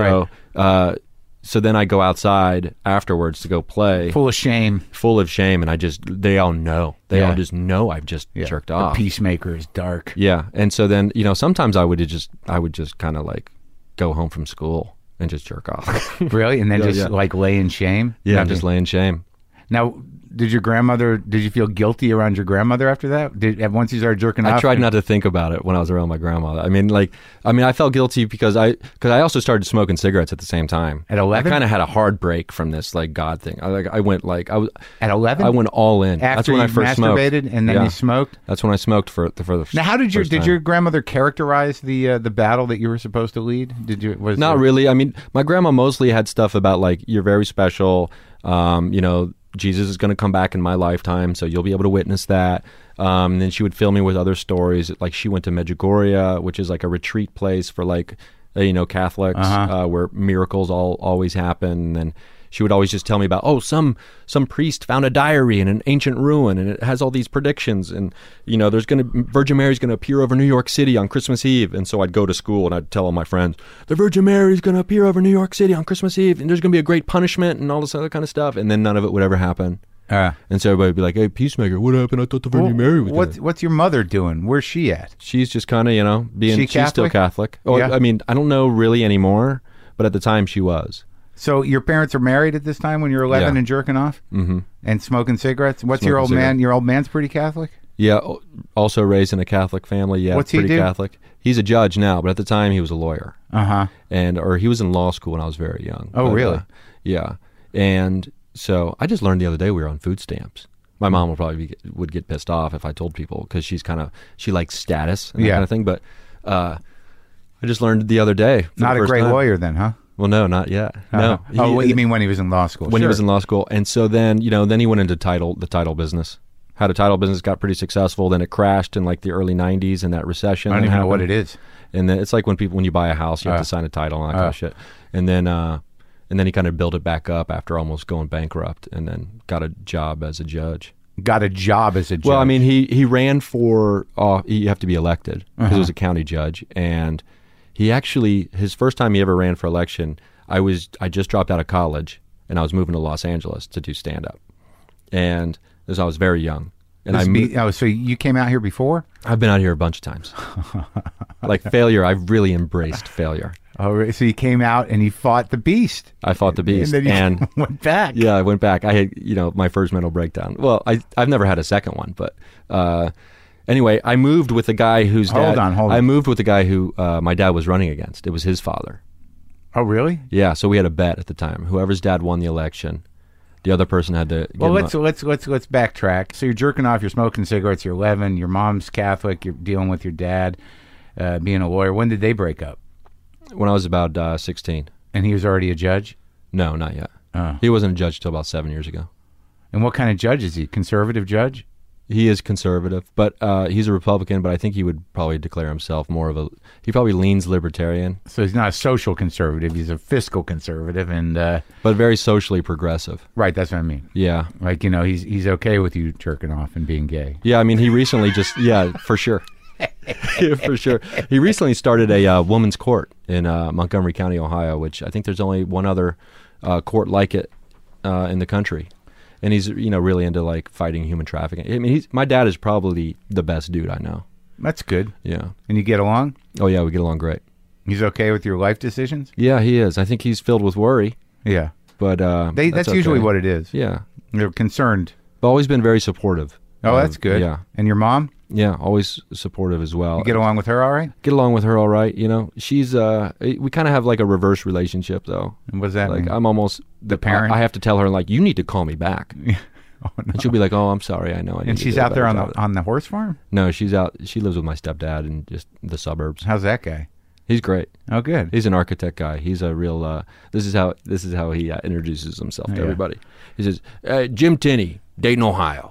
So then I go outside afterwards to go play. Full of shame. And they all know. They all just know I've just jerked off. The peacemaker is dark. Yeah. And so then, sometimes I would just kind of like go home from school and just jerk off. Really? And then like lay in shame? Yeah, just lay in shame. Now, did you feel guilty around your grandmother after that? Once you started jerking off? I tried not to think about it when I was around my grandmother. I felt guilty because I also started smoking cigarettes at the same time. At 11? I kind of had a hard break from this like God thing. I went at 11? I went all in. After That's when I first masturbated smoked. And then you smoked? That's when I smoked for the first time. Now, how did your grandmother characterize the battle that you were supposed to lead? Not really. My grandma mostly had stuff about like, you're very special, Jesus is going to come back in my lifetime, so you'll be able to witness that. And then she would fill me with other stories. Like she went to Medjugorje, which is like a retreat place for like, Catholics, where miracles always happen. And she would always just tell me about, some priest found a diary in an ancient ruin, and it has all these predictions. And Virgin Mary's going to appear over New York City on Christmas Eve. And so I'd go to school and I'd tell all my friends, the Virgin Mary's going to appear over New York City on Christmas Eve, and there's going to be a great punishment and all this other kind of stuff. And then none of it would ever happen. And so everybody would be like, "Hey, Peacemaker, what happened? I thought the Virgin Mary was dead." What's your mother doing? Where's she at? She's just kind of, she's still Catholic. Oh, Yeah. I mean, I don't know really anymore, but at the time she was. So your parents are married at this time when you're 11 Yeah. and jerking off? Mm-hmm. And smoking cigarettes? What's Smoking your old man? cigarettes. Your old man's pretty Catholic? Yeah, also raised in a Catholic family. Yeah, What's he pretty do? Catholic. He's a judge now, but at the time he was a lawyer. Uh-huh. Or he was in law school when I was very young. Oh, really? Yeah. And so I just learned the other day we were on food stamps. My mom would get pissed off if I told people because she likes status and that kind of thing. But I just learned the other day. Not a great lawyer then, huh? Well, no, not yet. No. You mean when he was in law school? When he was in law school. And so then, then he went into the title business. Had a title business, got pretty successful. Then it crashed in like the early 90s in that recession. I don't even know what it is. And then it's like when you buy a house, you have to sign a title and that kind of shit. And then he kind of built it back up after almost going bankrupt and then got a job as a judge. Got a job as a judge? Well, I mean, he ran for, you have to be elected because he was a county judge. And he actually, his first time he ever ran for election, I just dropped out of college and I was moving to Los Angeles to do stand-up. And I was very young. And so you came out here before? I've been out here a bunch of times. Like failure, I've really embraced failure. Oh, so you came out and you fought the beast. I fought the beast. And then you went back. Yeah, I went back. I had, my first mental breakdown. Well, I've never had a second one, but anyway, I moved with the guy whose dad... Hold on. I moved with the guy who my dad was running against. It was his father. Oh, really? Yeah, so we had a bet at the time. Whoever's dad won the election, the other person had to... Well, let's backtrack. So you're jerking off, you're smoking cigarettes, you're 11, your mom's Catholic, you're dealing with your dad being a lawyer. When did they break up? When I was about 16. And he was already a judge? No, not yet. He wasn't a judge till about 7 years ago. And what kind of judge is he? Conservative judge? He is conservative, but he's a Republican, but I think he would probably declare himself more of a... He probably leans libertarian. So he's not a social conservative, he's a fiscal conservative, and... but very socially progressive. Right, that's what I mean. Yeah. Like, he's okay with you jerking off and being gay. Yeah, I mean, he recently just... Yeah, for sure. Yeah, for sure. He recently started a women's court in Montgomery County, Ohio, which I think there's only one other court like it in the country. And he's, really into like fighting human trafficking. I mean, my dad is probably the best dude I know. That's good. Yeah. And you get along? Oh yeah, we get along great. He's okay with your life decisions? Yeah, he is. I think he's filled with worry. Yeah. But that's usually what it is. Yeah. They're concerned. But always been very supportive. Oh, that's good. Yeah. And your mom? Yeah, always supportive as well. You get along with her all right? Get along with her all right. She's we kind of have like a reverse relationship though. And what does that like mean? I'm almost the parent. I have to tell her like, you need to call me back. Oh, no. And she'll be like, oh, I'm sorry, I know. I need and to she's do a out there better job. on the horse farm? No, she's out. She lives with my stepdad in just the suburbs. How's that guy? He's great. Oh, good. He's an architect guy. He's a real. This is how he introduces himself to everybody. He says, Jim Tinney, Dayton, Ohio.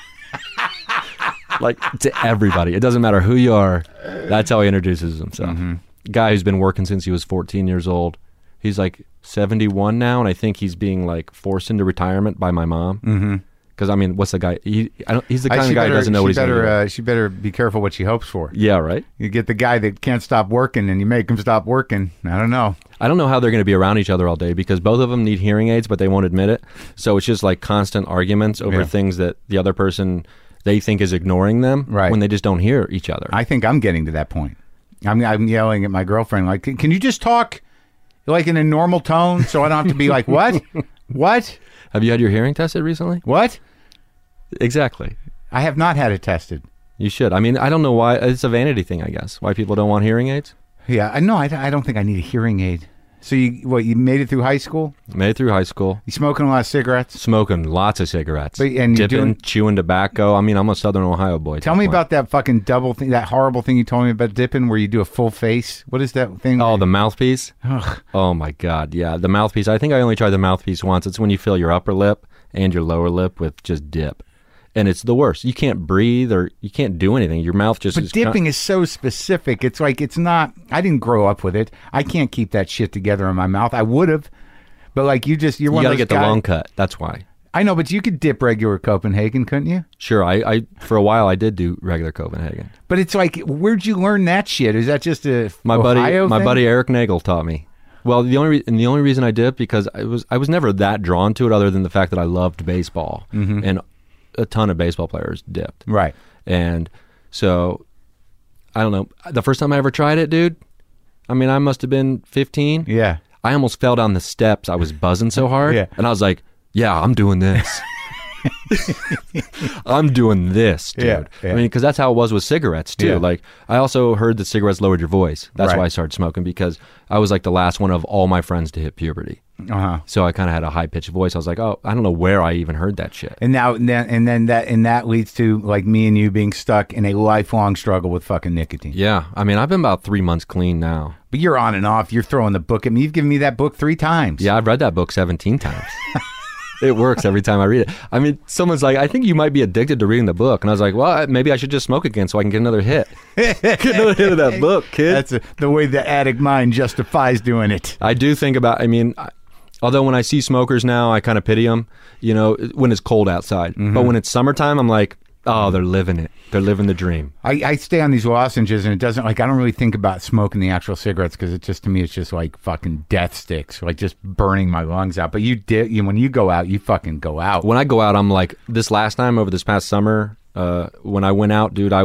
Like to everybody. It doesn't matter who you are. That's how he introduces himself. Mm-hmm. Guy who's been working since he was 14 years old. He's like 71 now, and I think he's being like forced into retirement by my mom. Mm-hmm. Because I mean, what's the guy? He's the kind of guy who doesn't know what he's going to do. She better be careful what she hopes for. Yeah, right. You get the guy that can't stop working, and you make him stop working. I don't know. I don't know how they're going to be around each other all day because both of them need hearing aids, but they won't admit it. So it's just like constant arguments over things that the other person they think is ignoring them when they just don't hear each other. I think I'm getting to that point. I'm yelling at my girlfriend like, "Can you just talk like in a normal tone so I don't have to be like what? What? Have you had your hearing tested recently? What? Exactly. I have not had it tested. You should. I mean, I don't know why. It's a vanity thing, I guess. Why people don't want hearing aids? Yeah, I know. I don't think I need a hearing aid. So you made it through high school? Made it through high school. You smoking a lot of cigarettes? Smoking lots of cigarettes. And dipping, chewing tobacco. I mean, I'm a Southern Ohio boy. Tell me about that fucking double thing, that horrible thing you told me about dipping where you do a full face. What is that thing? Oh, the mouthpiece? Ugh. Oh, my God. Yeah, the mouthpiece. I think I only tried the mouthpiece once. It's when you fill your upper lip and your lower lip with just dip. And it's the worst. You can't breathe or you can't do anything. Your mouth just... But dipping is so specific. It's like, it's not... I didn't grow up with it. I can't keep that shit together in my mouth. I would have. But like you're one of those guys... You got to get the long cut. That's why. I know, but you could dip regular Copenhagen, couldn't you? Sure. I for a while, I did do regular Copenhagen. But it's like, where'd you learn that shit? Is that just a My buddy Eric Nagel taught me. Well, the only reason I dipped because I was never that drawn to it, other than the fact that I loved baseball, and a ton of baseball players dipped. Right. And so, I don't know. The first time I ever tried it, dude, I mean, I must have been 15. Yeah. I almost fell down the steps. I was buzzing so hard. Yeah. And I was like, yeah, I'm doing this. I'm doing this, dude. Yeah, yeah. I mean, because that's how it was with cigarettes, too. Yeah. Like, I also heard that cigarettes lowered your voice. That's Right. why I started smoking, because I was like the last one of all my friends to hit puberty. Uh-huh. So I kind of had a high-pitched voice. I was like, oh, I don't know where I even heard that shit. And then that leads to like me and you being stuck in a lifelong struggle with fucking nicotine. Yeah. I mean, I've been about 3 months clean now. But you're on and off. You're throwing the book at me. You've given me that book 3 times. Yeah, I've read that book 17 times. It works every time I read it. I mean, someone's like, I think you might be addicted to reading the book. And I was like, well, maybe I should just smoke again so I can get another hit. Get another hit of that book, kid. That's the way the addict mind justifies doing it. I do think about, I mean, although when I see smokers now, I kind of pity them, you know, when it's cold outside. But when it's summertime, I'm like, oh, they're living it. They're living the dream. I stay on these lozenges, and it doesn't, like, I don't really think about smoking the actual cigarettes, because it just, to me, it's just like fucking death sticks, like just burning my lungs out. But when you go out, you fucking go out. When I go out, I'm like, this last time over this past summer, when I went out, dude,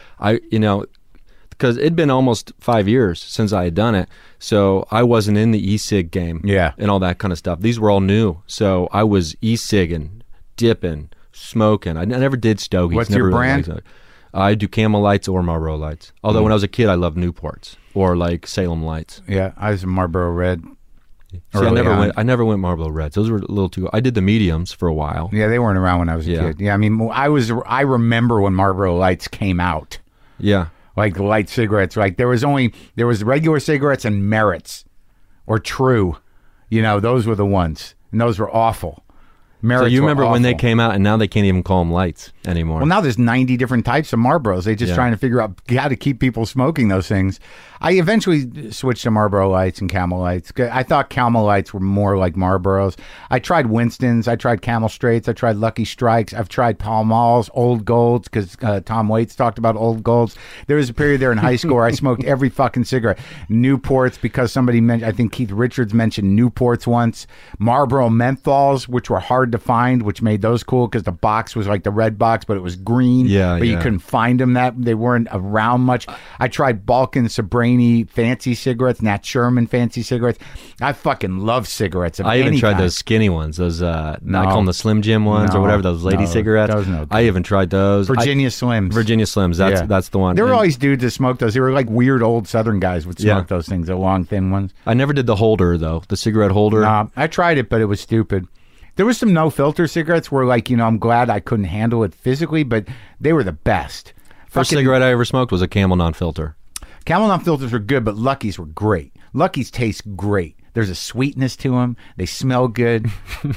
you know, because it'd been almost 5 years since I had done it. So I wasn't in the e-cig game. Yeah. And all that kind of stuff. These were all new. So I was e-cigging, dipping, smoking. I never did stogies. What's never your really brand? liked it. I do Camel Lights or Marlboro Lights. Although when I was a kid, I loved Newports or like Salem Lights. Yeah, I was a Marlboro Red. See, Early on. I never went Marlboro Reds. Those were a little too. I did the mediums for a while. Yeah, they weren't around when I was a Yeah. kid. Yeah, I mean, I remember when Marlboro Lights came out. Yeah. Like the light cigarettes, like there was regular cigarettes and Merits or True, you know, those were the ones, and those were awful. Merits So you were remember when they awful. came out, and now they can't even call them lights anymore. Well, now there's 90 different types of Marlboros. They're just Yeah. trying to figure out how to keep people smoking those things. I eventually switched to Marlboro Lights and Camel Lights. I thought Camel Lights were more like Marlboros. I tried Winston's. I tried Camel Straights. I tried Lucky Strikes. I've tried Pall Malls, Old Golds, because Tom Waits talked about Old Golds. There was a period there in high school where I smoked every fucking cigarette. Newports, because somebody mentioned, I think Keith Richards mentioned Newports once. Marlboro Menthols, which were hard to find, which made those cool because the box was like the red box, but it was green. Yeah, but you yeah. couldn't find them. They weren't around much. I tried Balkan Sabrini fancy cigarettes, Nat Sherman fancy cigarettes. I fucking love cigarettes. Of I even any tried kind. those skinny ones. Those I No. call them the Slim Jim ones No. or whatever. Those lady No, cigarettes. those no good. I even tried those. Virginia Slims. Virginia Slims. That's the one. There were And always dudes that smoked those. They were like weird old Southern guys would smoke Yeah. those things, the long thin ones. I never did the holder though. The cigarette holder. I tried it, but it was stupid. There was some no filter cigarettes where, like, you know, I'm glad I couldn't handle it physically, but they were the best. First Fucking cigarette I ever smoked was a Camel non-filter. Camel non-filters were good, but Lucky's were great. Lucky's taste great. There's a sweetness to them. They smell good.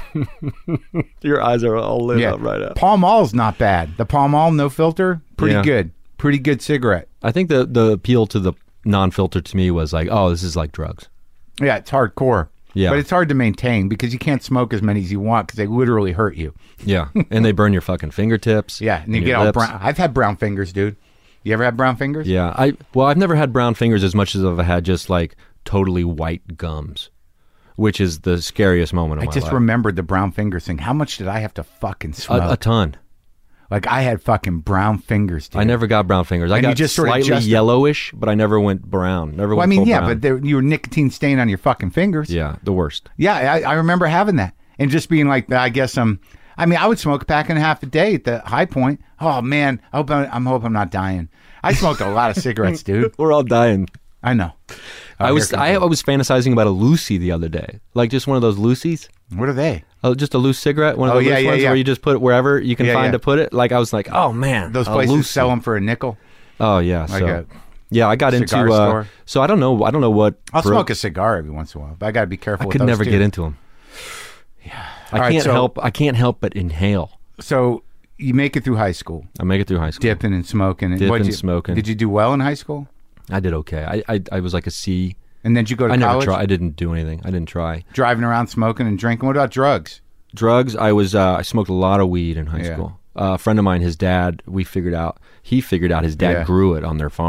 Your eyes are all lit Yeah. up right now. Pall Mall's not bad. The Pall Mall no filter, pretty Yeah. good. Pretty good cigarette. I think the appeal to the non-filter to me was like, oh, this is like drugs. Yeah, it's hardcore. Yeah. But it's hard to maintain because you can't smoke as many as you want because they literally hurt you. Yeah, and they burn your fucking fingertips. Yeah, and you your get all lips. brown. I've had brown fingers, dude. You ever had brown fingers? Yeah, I've never had brown fingers as much as I've had just like totally white gums, which is the scariest moment of I my just life. remembered the brown fingers thing. How much did I have to fucking smoke? A ton. Like, I had fucking brown fingers, dude. I never got brown fingers. I And you got just sort of slightly yellowish, but I never went brown. Never Well, I went mean, full yeah, brown. but you were nicotine stain on your fucking fingers. Yeah, the worst. Yeah, I remember having that. And just being like, I guess I mean, I would smoke a pack and a half a day at the high point. Oh, man, I hope I'm not dying. I smoked a lot of cigarettes, dude. We're all dying. I know. I was fantasizing about a Lucy the other day, like just one of those Lucy's. What are they? Oh, just a loose cigarette, one of Oh, the yeah, loose yeah, ones yeah. where you just put it wherever you can Yeah, find yeah. to put it. Like I was like, oh man, Those a places Lucy. sell them for a nickel. Oh yeah, Like so a yeah, I got into. cigar store? So I don't know what. I'll smoke a cigar every once in a while, but I got to be careful. I with could those never too. get into them. All I right, can't so- help. I can't help but inhale. So you make it through high school, I make it through high school. dipping and smoking. And Dipping, what'd you- smoking. Did you do well in high school? I did okay. I was like a C. And then did you go to I never college? tried. I didn't do anything. I didn't try Driving around smoking and drinking. What about drugs? drugs. I smoked a lot of weed in high Yeah. school. A friend of mine, his dad, he figured out his dad Yeah. grew it on their farm.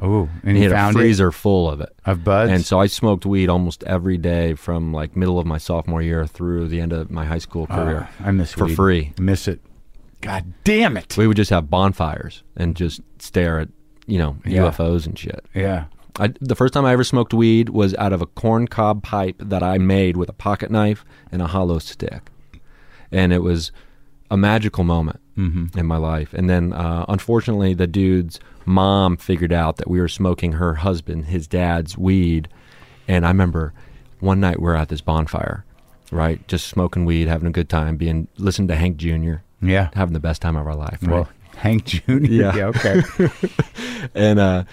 Oh, and he you had found a freezer full of it. Of buds? And so I smoked weed almost every day from like middle of my sophomore year through the end of my high school career. I miss for weed. free. I miss it. God damn it. We would just have bonfires and just stare at, UFOs and shit. Yeah. The first time I ever smoked weed was out of a corncob pipe that I made with a pocket knife and a hollow stick. And it was a magical moment in my life. And then, unfortunately, the dude's mom figured out that we were smoking her husband, his dad's weed. And I remember one night we were at this bonfire, right? Just smoking weed, having a good time, listening to Hank Jr. Yeah. Having the best time of our life, right? Well, Hank Jr.? Yeah. Okay. And and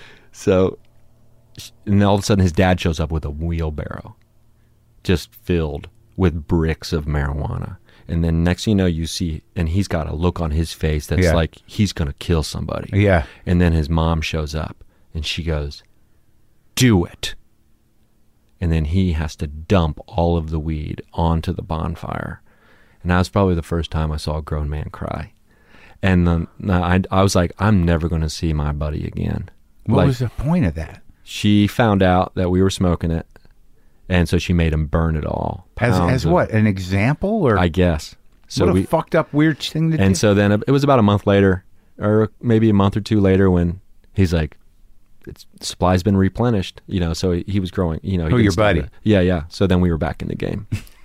all of a sudden his dad shows up with a wheelbarrow just filled with bricks of marijuana. And then next thing you know, you see, and he's got a look on his face that's like he's going to kill somebody. Yeah. And then his mom shows up and she goes, "Do it." And then he has to dump all of the weed onto the bonfire. And that was probably the first time I saw a grown man cry. And I was like, I'm never going to see my buddy again. What was the point of that? She found out that we were smoking it, and so she made him burn it all. As what? An example? Or I guess. So what a fucked up, weird thing to do. And so then it was about a month later, or maybe a month or two later, when he's like, supply's been replenished, so he was growing, your buddy? Yeah. So then we were back in the game.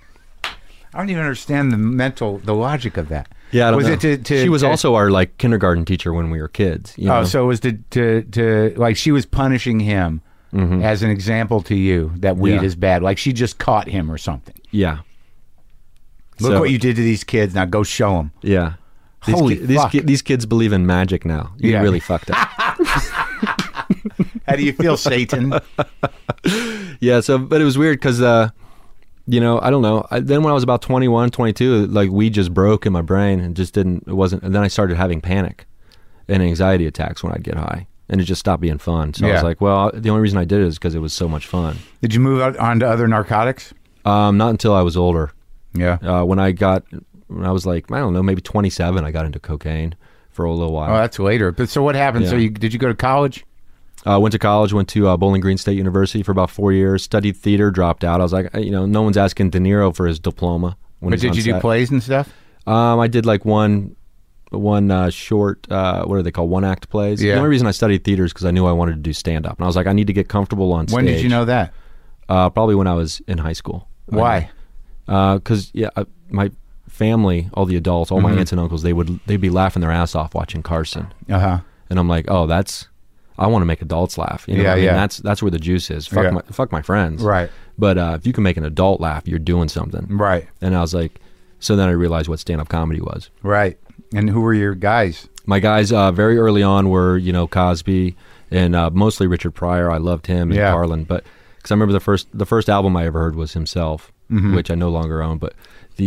I don't even understand the logic of that. Yeah, I don't know. It she was also our like kindergarten teacher when we were kids. Oh, so it was to like she was punishing him as an example to you that weed is bad. Like she just caught him or something. Yeah. Look what you did to these kids. Now go show them. Yeah. Holy fuck. These kids believe in magic now. You really fucked up. How do you feel, Satan? Yeah. So, but it was weird because. I don't know. Then when I was about 21, 22, like weed just broke in my brain and and then I started having panic and anxiety attacks when I'd get high and it just stopped being fun. So I was like, well, the only reason I did it is because it was so much fun. Did you move on to other narcotics? Not until I was older. Yeah. When I was like, I don't know, maybe 27, I got into cocaine for a little while. Oh, that's later. But so what happened? Yeah. So did you go to college? Went to college, went to Bowling Green State University for about 4 years, studied theater, dropped out. I was like, no one's asking De Niro for his diploma. But did you do plays and stuff? I did like one short, what are they called, one-act plays. Yeah. The only reason I studied theater is because I knew I wanted to do stand-up. And I was like, I need to get comfortable on stage. When did you know that? Probably when I was in high school. Why? Because, my family, all the adults, all my aunts and uncles, they'd be laughing their ass off watching Carson. Uh-huh. And I'm like, oh, I want to make adults laugh. That's where the juice is. Fuck my friends. Right. But if you can make an adult laugh, you're doing something. Right. And I was like, so then I realized what stand-up comedy was. Right. And who were your guys? My guys very early on were, Cosby and mostly Richard Pryor. I loved him and Carlin. But because I remember the first album I ever heard was Himself, which I no longer own. But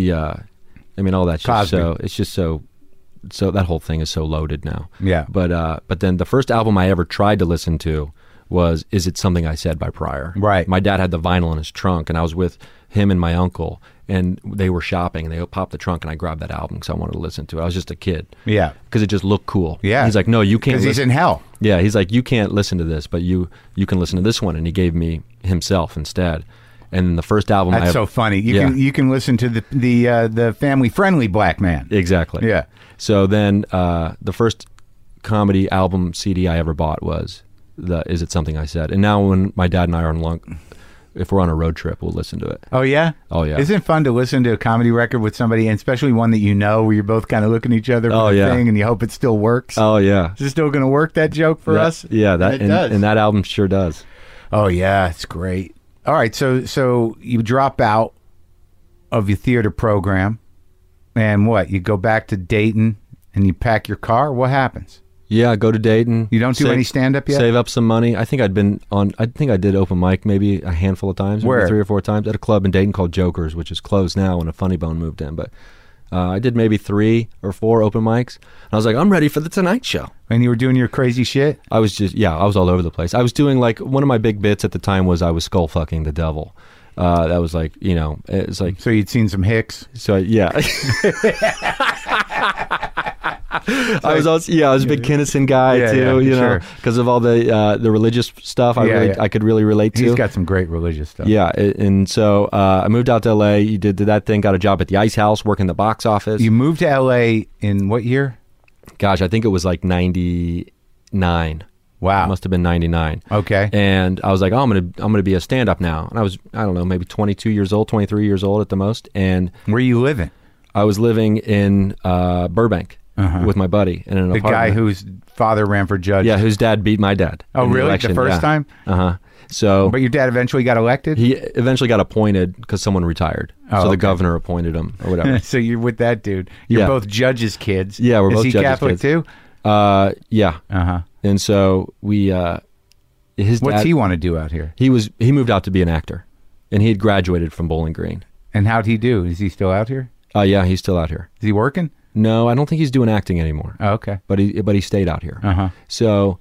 all that shit. It's just so that whole thing is so loaded now. Yeah. But then the first album I ever tried to listen to was Is It Something I Said by Pryor. Right. My dad had the vinyl in his trunk, and I was with him and my uncle, and they were shopping, and they popped the trunk, and I grabbed that album because I wanted to listen to it. I was just a kid. Yeah. Because it just looked cool. Yeah. He's like, no, you can't. Because he's in hell. Yeah. He's like, you can't listen to this, but you can listen to this one, and he gave me Himself instead. And the first album, that's so funny. You can listen to the family friendly black man. Exactly. Yeah. So then the first comedy album CD I ever bought was Is It Something I Said. And now when my dad and I are if we're on a road trip, we'll listen to it. Oh yeah. Oh yeah. Isn't it fun to listen to a comedy record with somebody, and especially one that you know, where you're both kind of looking at each other for the thing, and you hope it still works. Oh yeah. Is it still going to work, that joke for us? Yeah. It does. And that album sure does. Oh yeah, it's great. All right, so you drop out of your theater program, and what? You go back to Dayton and you pack your car? What happens? Yeah, go to Dayton. You don't do any stand-up yet? Save up some money. I think I did open mic maybe a handful of times. Where? Maybe 3 or 4 times at a club in Dayton called Jokers, which is closed now when a Funny Bone moved in. But I did maybe 3 or 4 open mics. And I was like, I'm ready for the Tonight Show. And you were doing your crazy shit? I was all over the place. I was doing like, one of my big bits at the time was I was skull fucking the devil. That was like, it's like. So you'd seen some hicks? So yeah. I was also I was a big Kinnison guy too, you know, because of all the religious stuff. I could really relate to. He's got some great religious stuff. Yeah, and so I moved out to LA. You did that thing, got a job at the Ice House, working the box office. You moved to LA in what year? Gosh, I think it was like 99. Wow. It must have been 99. Okay. And I was like, oh, I'm gonna be a stand-up now. And I was, I don't know, maybe 22 years old, 23 years old at the most. And where are you living? I was living in Burbank with my buddy in an apartment. The guy whose father ran for judge. Yeah, whose dad beat my dad. Oh, really? The first time? Uh-huh. So, but your dad eventually got elected? He eventually got appointed because someone retired. So the governor appointed him or whatever. So you're with that dude. You're both judges' kids. Yeah, we're both judges' kids. Is he Catholic too? Yeah. Uh-huh. And so we, his What's dad, he want to do out here? He moved out to be an actor, and he had graduated from Bowling Green. And how'd he do? Is he still out here? Yeah, he's still out here. Is he working? No, I don't think he's doing acting anymore. Oh, okay. But he stayed out here. Uh-huh. So,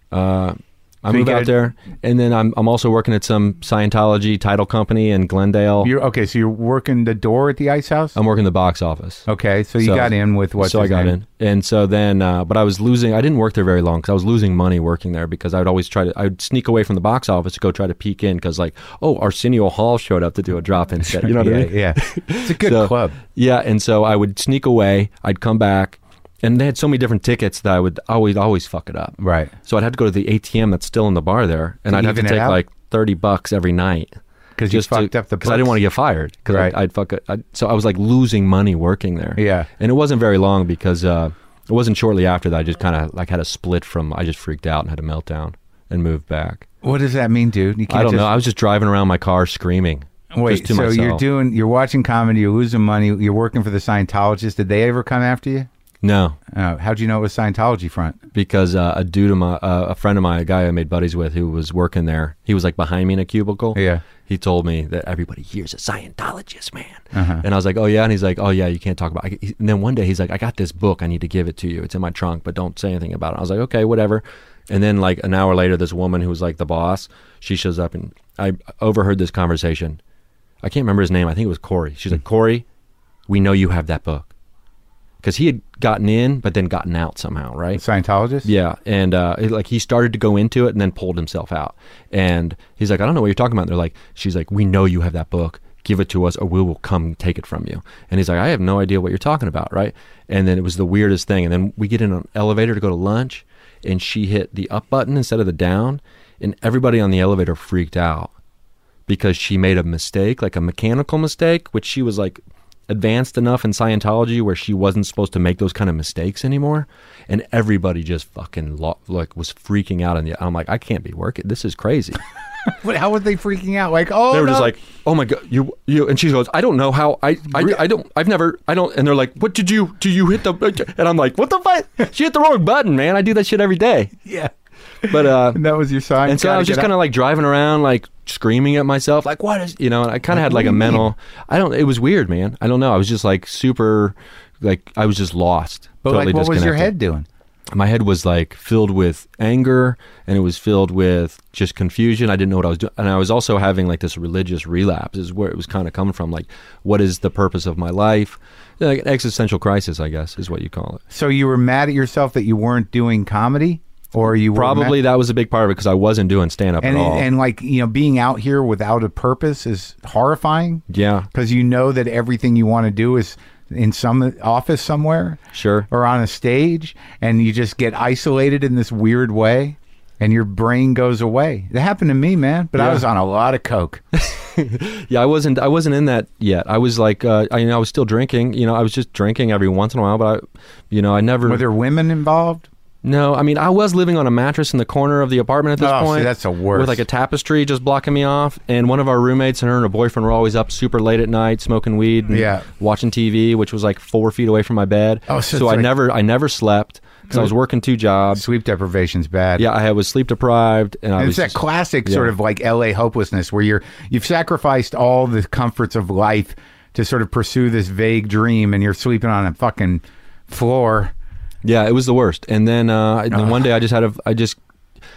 I moved out there, and then I'm also working at some Scientology title company in Glendale. So you're working the door at the Ice House? I'm working the box office. Okay, so you got in with what? So I got in, and so then, but I was losing. I didn't work there very long because I was losing money working there because I would always I'd sneak away from the box office to go try to peek in because like, oh, Arsenio Hall showed up to do a drop-in set. You know what I mean? Yeah, it's a good club. Yeah, and so I would sneak away. I'd come back. And they had so many different tickets that I would always fuck it up. Right. So I'd have to go to the ATM that's still in the bar there, and I'd have to take like $30 every night because you fucked up the. Because I didn't want to get fired. Because right. I'd fuck it. So I was like losing money working there. Yeah. And it wasn't very long because it wasn't shortly after that I just kind of like had a split from. I just freaked out and had a meltdown and moved back. What does that mean, dude? You can't I don't know. I was just driving around my car screaming. Wait, so myself. you're watching comedy, you're losing money, you're working for the Scientologists. Did they ever come after you? No. How'd you know it was Scientology front? Because a friend of mine, a guy I made buddies with who was working there, he was like behind me in a cubicle. Yeah. He told me that everybody here's a Scientologist, man. Uh-huh. And I was like, oh yeah? And he's like, oh yeah, you can't talk about it. And then one day he's like, I got this book, I need to give it to you. It's in my trunk, but don't say anything about it. I was like, okay, whatever. And then like an hour later, this woman who was like the boss, she shows up and I overheard this conversation. I can't remember his name. I think it was Corey. She's like, Corey, we know you have that book. Because he had gotten in, but then gotten out somehow, right? Scientologist? Yeah, and like he started to go into it and then pulled himself out. And he's like, I don't know what you're talking about. And they're like, she's like, we know you have that book. Give it to us, or we will come take it from you. And he's like, I have no idea what you're talking about, right? And then it was the weirdest thing. And then we get in an elevator to go to lunch, and she hit the up button instead of the down, and everybody on the elevator freaked out because she made a mistake, like a mechanical mistake, which she was like advanced enough in Scientology where she wasn't supposed to make those kind of mistakes anymore, and everybody just fucking like was freaking out. And I'm like, I can't be working. This is crazy. How were they freaking out? Like, oh, they were just like, oh my god, you. And she goes, I don't know how. I don't. I've never. I don't. And they're like, what did you? Do you hit the? And I'm like, what the fuck? She hit the wrong button, man. I do that shit every day. Yeah. But and that was your sign. And so I was just kind of like driving around, like screaming at myself, like, what is, and I kind of had like a mental, it was weird, man. I don't know. I was just like super, like I was just lost. But totally like, what was your head doing? My head was like filled with anger, and it was filled with just confusion. I didn't know what I was doing. And I was also having like this religious relapse is where it was kind of coming from. Like, what is the purpose of my life? Like an existential crisis, I guess, is what you call it. So you were mad at yourself that you weren't doing comedy? Or you probably that was a big part of it because I wasn't doing stand-up at all. And like, being out here without a purpose is horrifying. Yeah. Because you know that everything you want to do is in some office somewhere. Sure. Or on a stage, and you just get isolated in this weird way, and your brain goes away. It happened to me, man, but I was on a lot of coke. Yeah, I wasn't in that yet. I was like, I was still drinking. I was just drinking every once in a while, but I never. Were there women involved? No, I mean, I was living on a mattress in the corner of the apartment at this point. See, that's the worst. With like a tapestry just blocking me off. And one of our roommates and her boyfriend were always up super late at night smoking weed and watching TV, which was like 4 feet away from my bed. Oh, so I never slept because I was working 2 jobs. Sleep deprivation's bad. Yeah, I was sleep deprived. And it's that classic sort of like LA hopelessness where you've sacrificed all the comforts of life to sort of pursue this vague dream, and you're sleeping on a fucking floor. Yeah, it was the worst. And then one day I just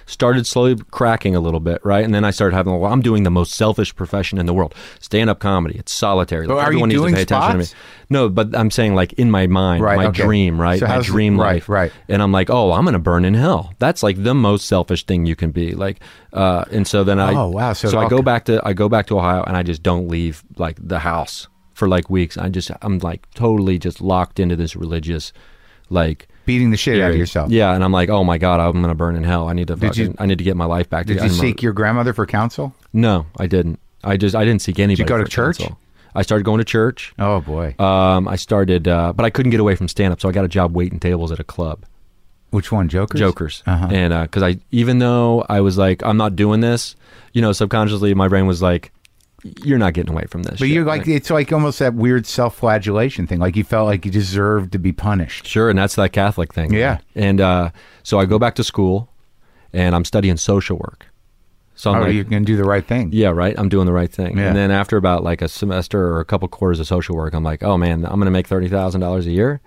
started slowly cracking a little bit, right? And then I started having, well, I'm doing the most selfish profession in the world, stand-up comedy. It's solitary. Like, everyone needs to pay attention to me. No, but I'm saying like in my mind, my dream, right? So my dream life. Right. And I'm like, oh, I'm going to burn in hell. That's like the most selfish thing you can be. Like, and so then So I go back to Ohio, and I just don't leave like the house for like weeks. I'm like totally just locked into this religious, like, beating the shit out of yourself. Yeah, and I'm like, oh my God, I'm gonna burn in hell. I need to I need to get my life back. Did you seek your grandmother for counsel? No, I didn't. I didn't seek anybody. Did you go to church? Counsel. I started going to church. Oh boy. I started, but I couldn't get away from stand up, so I got a job waiting tables at a club. Which one, Jokers? Jokers. And because even though I was like, I'm not doing this, subconsciously my brain was like, you're not getting away from this. But you're like, it's like almost that weird self-flagellation thing. Like you felt like you deserved to be punished. Sure, and that's that Catholic thing. Yeah. And so I go back to school, and I'm studying social work. So I'm you're going to do the right thing. Yeah, right. I'm doing the right thing. Yeah. And then after about like a semester or a couple quarters of social work, I'm like, oh man, I'm going to make $30,000 a year,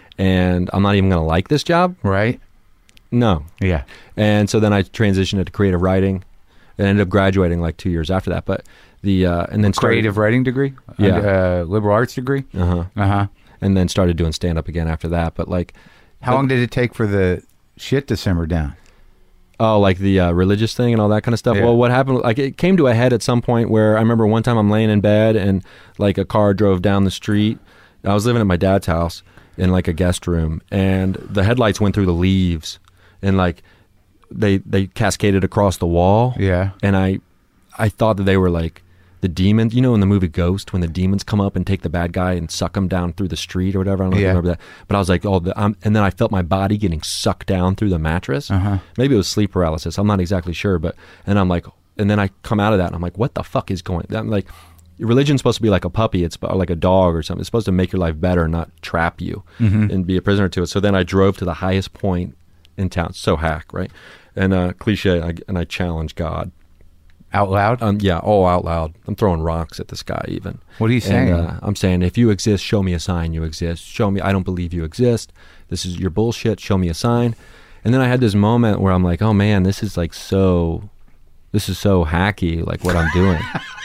and I'm not even going to like this job. Right. No. Yeah. And so then I transitioned into creative writing, and ended up graduating like 2 years after that. But and then creative writing degree, liberal arts degree, and then started doing stand up again after that. But like, how long did it take for the shit to simmer down? Oh, like the religious thing and all that kind of stuff. Yeah. Well, what happened? Like, it came to a head at some point where I remember one time I'm laying in bed and like a car drove down the street. I was living at my dad's house in like a guest room, and the headlights went through the leaves, and like they cascaded across the wall. Yeah, and I thought that they were like the demons, in the movie Ghost, when the demons come up and take the bad guy and suck him down through the street or whatever. I don't know if you remember that. But I was like, and then I felt my body getting sucked down through the mattress. Maybe it was sleep paralysis. I'm not exactly sure. And I'm like, and then I come out of that and I'm like, what the fuck is going on? I'm like, religion's supposed to be like a puppy. It's like a dog or something. It's supposed to make your life better, not trap you and be a prisoner to it. So then I drove to the highest point in town. So hack, right? And cliche, and I challenged God. Out loud? Yeah, all out loud. I'm throwing rocks at the sky even. What are you saying? I'm saying, if you exist, show me a sign you exist. Show me, I don't believe you exist. This is your bullshit. Show me a sign. And then I had this moment where I'm like, oh man, this is so hacky, like what I'm doing.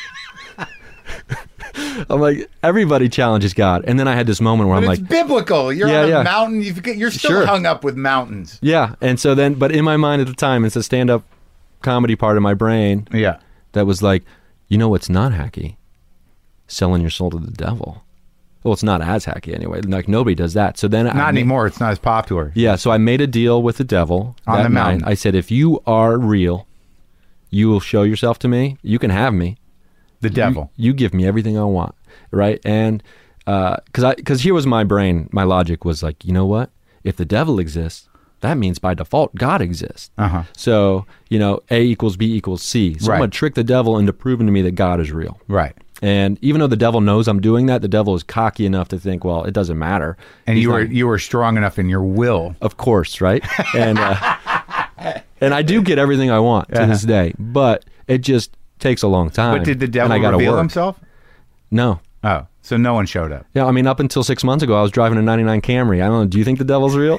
I'm like, everybody challenges God. And then I had this moment where I'm like, it's biblical. You're on a mountain. You're still hung up with mountains. Yeah. And so then, but in my mind at the time, it's a stand-up comedy part of my brain that was like, what's not hacky? Selling your soul to the devil. Well, it's not as hacky anyway. Like, nobody does that. So then not anymore. It's not as popular. Yeah. So I made a deal with the devil on the mountain. I said, if you are real, you will show yourself to me. You can have me. The devil. You give me everything I want, right? And because here was my brain. My logic was like, you know what? If the devil exists, that means by default God exists. So, A equals B equals C. So I'm going to trick the devil into proving to me that God is real. Right. And even though the devil knows I'm doing that, the devil is cocky enough to think, well, it doesn't matter. And you were strong enough in your will. Of course, right? And and I do get everything I want to this day, but it just takes a long time. But did the devil reveal himself? No. Oh, so no one showed up. Yeah, I mean, up until 6 months ago, I was driving a 99 Camry. I don't know, do you think the devil's real?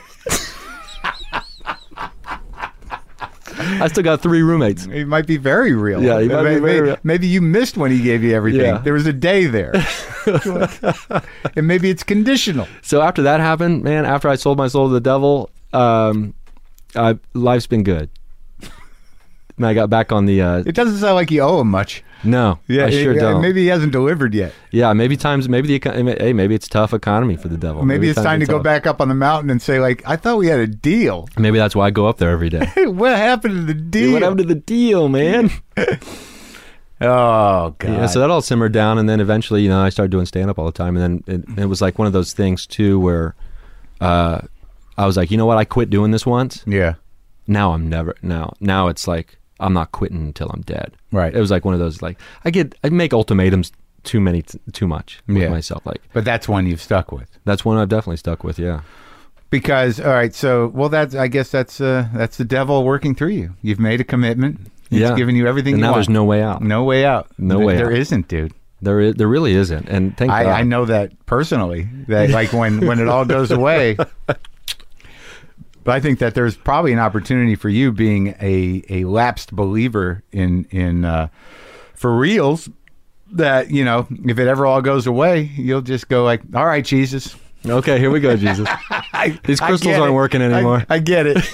I still got 3 roommates. He might be very real. Yeah, he might be very real. Maybe you missed when he gave you everything. Yeah. There was a day there. And maybe it's conditional. So after that happened, man, after I sold my soul to the devil, life's been good. And I got back on the... it doesn't sound like you owe him much. No, I sure don't. Maybe he hasn't delivered yet. Yeah, maybe it's tough economy for the devil. Maybe it's time to go back up on the mountain and say, like, I thought we had a deal. Maybe that's why I go up there every day. What happened to the deal? What happened to the deal, man? Oh, God. Yeah, so that all simmered down, and then eventually, I started doing stand-up all the time, and then it was like one of those things, too, where I was like, you know what, I quit doing this once. Yeah. Now it's like, I'm not quitting until I'm dead. Right. It was like one of those, like, I make ultimatums too much with myself. Like, but that's one you've stuck with. That's one I've definitely stuck with. Yeah. Because, all right. So, well, I guess that's the devil working through you. You've made a commitment. It's given you everything and you now want. There's no way out. No way out. There isn't, dude. There really isn't. And thank God. I know that personally. That like when it all goes away. But I think that there's probably an opportunity for you, being a lapsed believer in for reals, that, you know, if it ever all goes away, you'll just go like, all right, Jesus. Okay, here we go, Jesus. These crystals aren't working anymore. I get it.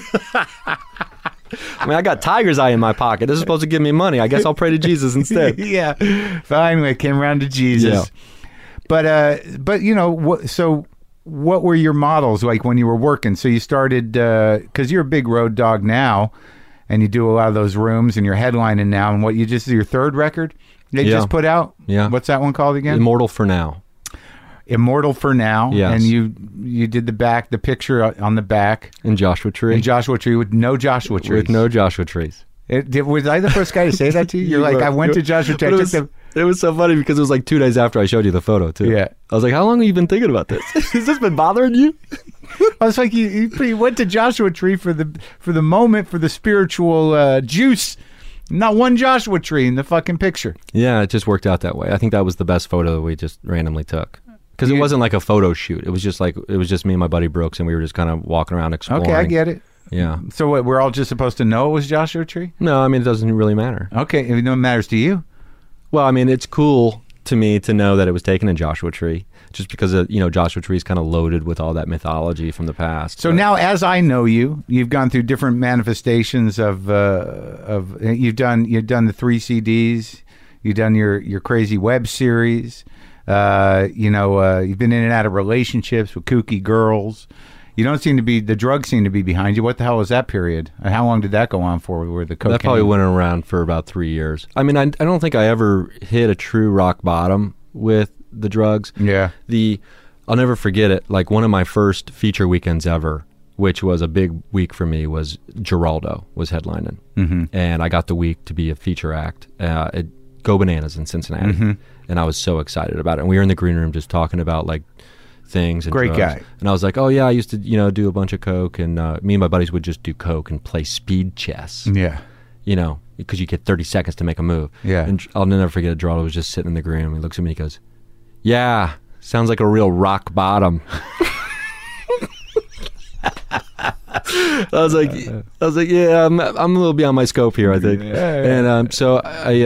I mean, I got tiger's eye in my pocket. This is supposed to give me money. I guess I'll pray to Jesus instead. Yeah. Finally, I came around to Jesus. Yeah. But you know, what were your models like when you were working? So you started, because you're a big road dog now, and you do a lot of those rooms, and you're headlining now. And what, you just your third record they just put out? Yeah. What's that one called again? Immortal for Now. Immortal for Now. Yes. And you did the picture on the back. In Joshua Tree. In Joshua Tree with no Joshua trees. With no Joshua trees. Was I the first guy to say that to you? You're like, I went to Joshua Tree. It was so funny because it was like 2 days after I showed you the photo, too. Yeah. I was like, how long have you been thinking about this? Has this been bothering you? I was like, you went to Joshua Tree for the moment, for the spiritual juice. Not one Joshua Tree in the fucking picture. Yeah, it just worked out that way. I think that was the best photo that we just randomly took. Because it wasn't like a photo shoot. It was just me and my buddy Brooks, and we were just kind of walking around exploring. Okay, I get it. Yeah. So what, we're all just supposed to know it was Joshua Tree? No, I mean, it doesn't really matter. Okay, it matters to you. Well, I mean, it's cool to me to know that it was taken in Joshua Tree, just because Joshua Tree is kind of loaded with all that mythology from the past. So now, as I know you, you've gone through different manifestations of you've done the 3 CDs, you've done your crazy web series, you've been in and out of relationships with kooky girls. You don't seem to be, the drugs seem to be behind you. What the hell was that period? And how long did that go on for, where the cocaine? That probably went around for about 3 years. I mean, I don't think I ever hit a true rock bottom with the drugs. Yeah. I'll never forget it. Like, one of my first feature weekends ever, which was a big week for me, was Geraldo was headlining. Mm-hmm. And I got the week to be a feature act at Go Bananas in Cincinnati. Mm-hmm. And I was so excited about it. And we were in the green room just talking about, like, things and great drugs. Guy. And I was like, oh yeah, I used to do a bunch of coke, and me and my buddies would just do coke and play speed chess. Yeah. Because you get 30 seconds to make a move. Yeah. And I'll never forget, Geraldo was just sitting in the green room. He looks at me and he goes, yeah, sounds like a real rock bottom. I was like, yeah, I'm a little beyond my scope here, I think. Yeah. And so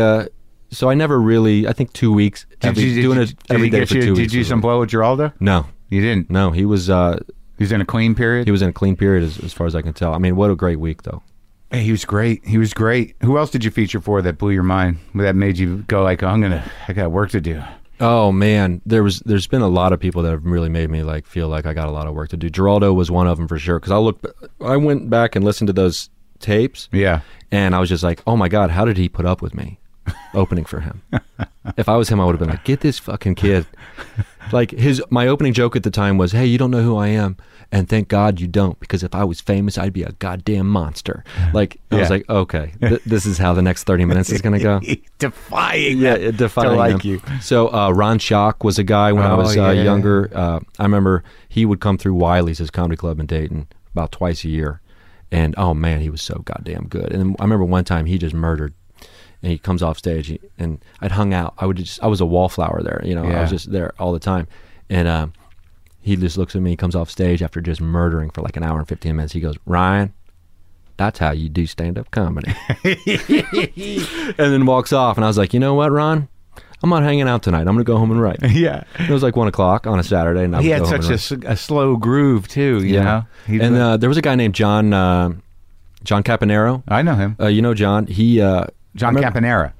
I never really, I think 2 weeks. Doing it every day for 2 weeks. Did you do some blow with Geraldo? No. You didn't? No, he was... he was in a clean period? He was in a clean period as far as I can tell. I mean, what a great week, though. Hey, he was great. He was great. Who else did you feature for that blew your mind? That made you go like, I got work to do? Oh, man. There's been a lot of people that have really made me like feel like I got a lot of work to do. Geraldo was one of them for sure. Because I went back and listened to those tapes. Yeah. And I was just like, oh my God, how did he put up with me opening for him? If I was him, I would have been like, get this fucking kid. Like, my opening joke at the time was, hey, you don't know who I am, and thank God you don't, because if I was famous, I'd be a goddamn monster. Like, I was like, okay, this is how the next 30 minutes is going to go. Defying defying to like him. you. So Ron Schock was a guy when I was younger. I remember he would come through Wiley's, his comedy club in Dayton, about twice a year, and oh man, he was so goddamn good. And I remember one time he just murdered. And he comes off stage, and I'd hung out. I was a wallflower there, I was just there all the time. And he just looks at me, comes off stage after just murdering for like an hour and 15 minutes. He goes, Ryan, that's how you do stand-up comedy. And then walks off. And I was like, you know what, Ron? I'm not hanging out tonight. I'm going to go home and write. Yeah. It was like 1 o'clock on a Saturday. And he had such a slow groove, too, you know? And there was a guy named John Caponero. I know him. You know John. John Caponera.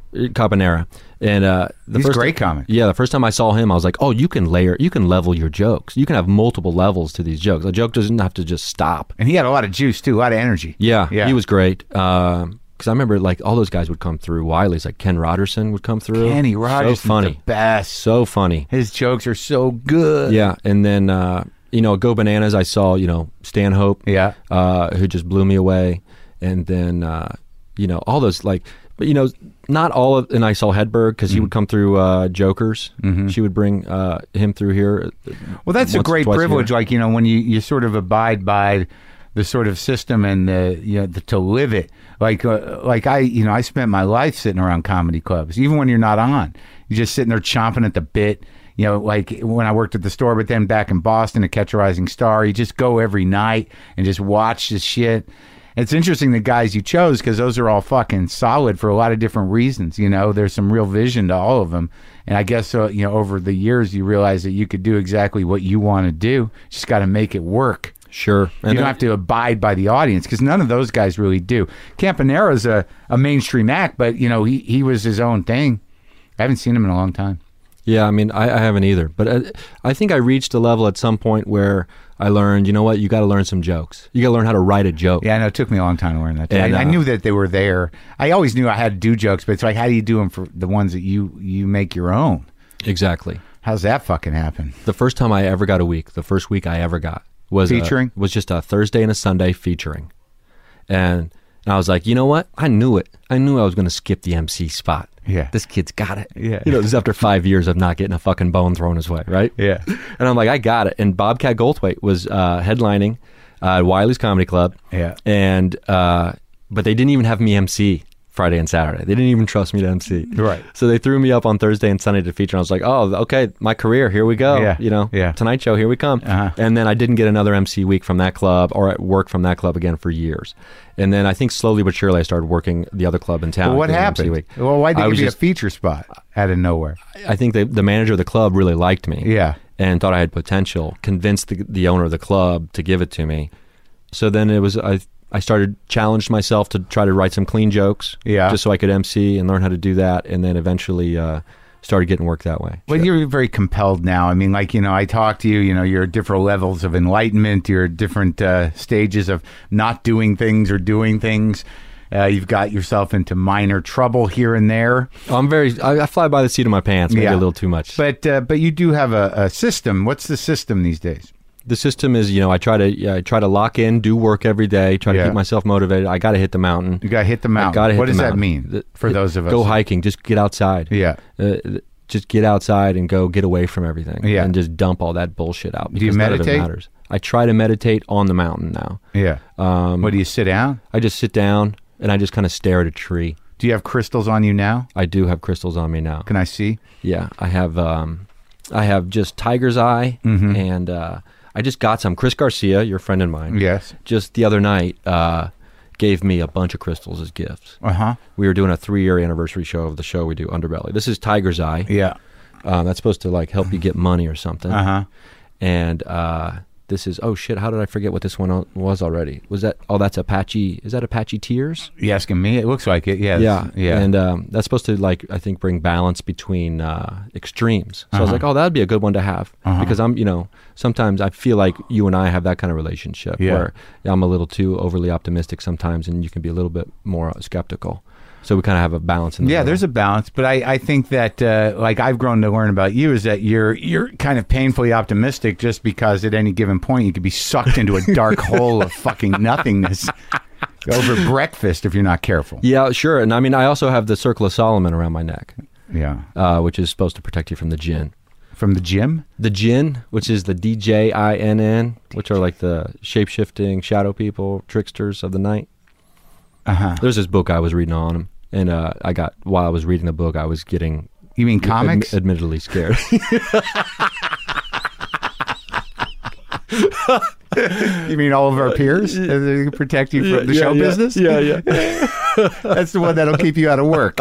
And he's a great comic. Yeah, the first time I saw him, I was like, oh, you can level your jokes. You can have multiple levels to these jokes. A joke doesn't have to just stop. And he had a lot of juice, too, a lot of energy. Yeah. He was great. Because I remember, like, all those guys would come through. Wiley's, like, Ken Rogerson would come through. Kenny Rogerson's so funny. The best. So funny. His jokes are so good. Yeah, and then, Go Bananas, I saw, Stanhope. Yeah. Who just blew me away. And then, all those, like... But, not all of... And I saw Hedberg, because he would come through Jokers. Mm-hmm. She would bring him through here. Well, that's a great privilege, like, when you sort of abide by the sort of system and to live it. Like I spent my life sitting around comedy clubs, even when you're not on. You're just sitting there chomping at the bit. you know, like when I worked at the store, but then back in Boston at Catch a Rising Star, you just go every night and just watch this shit. It's interesting the guys you chose because those are all fucking solid for a lot of different reasons. You know, there's some real vision to all of them. And I guess, you know, over the years, you realize that you could do exactly what you want to do. Just got to make it work. Sure. And you don't have to abide by the audience because none of those guys really do. Campanella's a mainstream act, but, you know, he was his own thing. I haven't seen him in a long time. Yeah, I mean, I haven't either. But I think I reached a level at some point where I learned, you know what, you got to learn some jokes. You got to learn how to write a joke. Yeah, I know. It took me a long time to learn that. And, I knew that they were there. I always knew I had to do jokes, but it's like, how do you do them for the ones that you make your own? Exactly. How's that fucking happen? The first time I ever got a week, the first week I ever got, was featuring? Was just a Thursday and a Sunday featuring. And I was like, you know what? I knew it. I knew I was going to skip the MC spot. Yeah. This kid's got it. Yeah. You know, this is after 5 years of not getting a fucking bone thrown his way, right? Yeah. And I'm like, I got it. And Bobcat Goldthwait was headlining at Wiley's Comedy Club. Yeah. And, but they didn't even have me MC Friday and Saturday. They didn't even trust me to MC. Right. So they threw me up on Thursday and Sunday to feature. And I was like, oh, okay, my career, here we go. Yeah. You know, Yeah. Tonight Show, here we come. Uh-huh. And then I didn't get another MC week from that club or at work from that club again for years. And then I think slowly but surely I started working the other club in town. Well, what getting an happened? MC week. Well, why did I they was give you a just- feature spot out of nowhere? I think the manager of the club really liked me. Yeah. And thought I had potential, convinced the owner of the club to give it to me. So then it was, I started, challenged myself to try to write some clean jokes. Yeah. Just so I could MC and learn how to do that. And then eventually started getting work that way. Well, you're very compelled now. I mean, like, you know, I talk to you, you know, you're at different levels of enlightenment. You're at different stages of not doing things or doing things. You've got yourself into minor trouble here and there. I fly by the seat of my pants, maybe Yeah. a little too much. But you do have a system. What's the system these days? The system is, you know, I try to lock in, do work every day, try to Yeah. keep myself motivated. I got to hit the mountain. You got to hit the mountain. Gotta hit What the does that mountain. mean for those of us? Go hiking, just get outside. Yeah. Just get outside and go get away from everything. Yeah. And just dump all that bullshit out. Do you Because none of it meditate? matters. I try to meditate on the mountain now. Yeah. What do you sit down? I just sit down and I just kind of stare at a tree. Do you have crystals on you now? I do have crystals on me now. Can I see? Yeah, I have just tiger's eye, Mm-hmm. and I just got some. Chris Garcia, your friend of mine, Yes. just the other night gave me a bunch of crystals as gifts. Uh-huh. We were doing a 3-year anniversary show of the show we do, Underbelly. This is tiger's eye. Yeah. That's supposed to like help you get money or something. Uh-huh. And this is, oh shit, how did I forget what this one was already? Was that, oh, that's Apache, is that Apache Tears? You asking me? It looks like it. Yeah. Yeah. Yeah. And that's supposed to, like, I think bring balance between extremes. So I was like, oh, that'd be a good one to have. Because I'm, you know, sometimes I feel like you and I have that kind of relationship where I'm a little too overly optimistic sometimes and you can be a little bit more skeptical. So we kind of have a balance in the middle. There's a balance, but I think that like I've grown to learn about you is that you're kind of painfully optimistic just because at any given point you could be sucked into a dark hole of fucking nothingness over breakfast if you're not careful. Yeah, sure. And I mean, I also have the Circle of Solomon around my neck, Yeah. which is supposed to protect you from the jinn. From the gym? The jinn, which is the DJINN, which are like the shape-shifting shadow people, tricksters of the night. Uh-huh. There's this book I was reading on them, and while I was reading the book, I was getting... You mean comics? Admittedly scared. You mean all of our peers? They protect you from the show business? Yeah. That's the one that'll keep you out of work.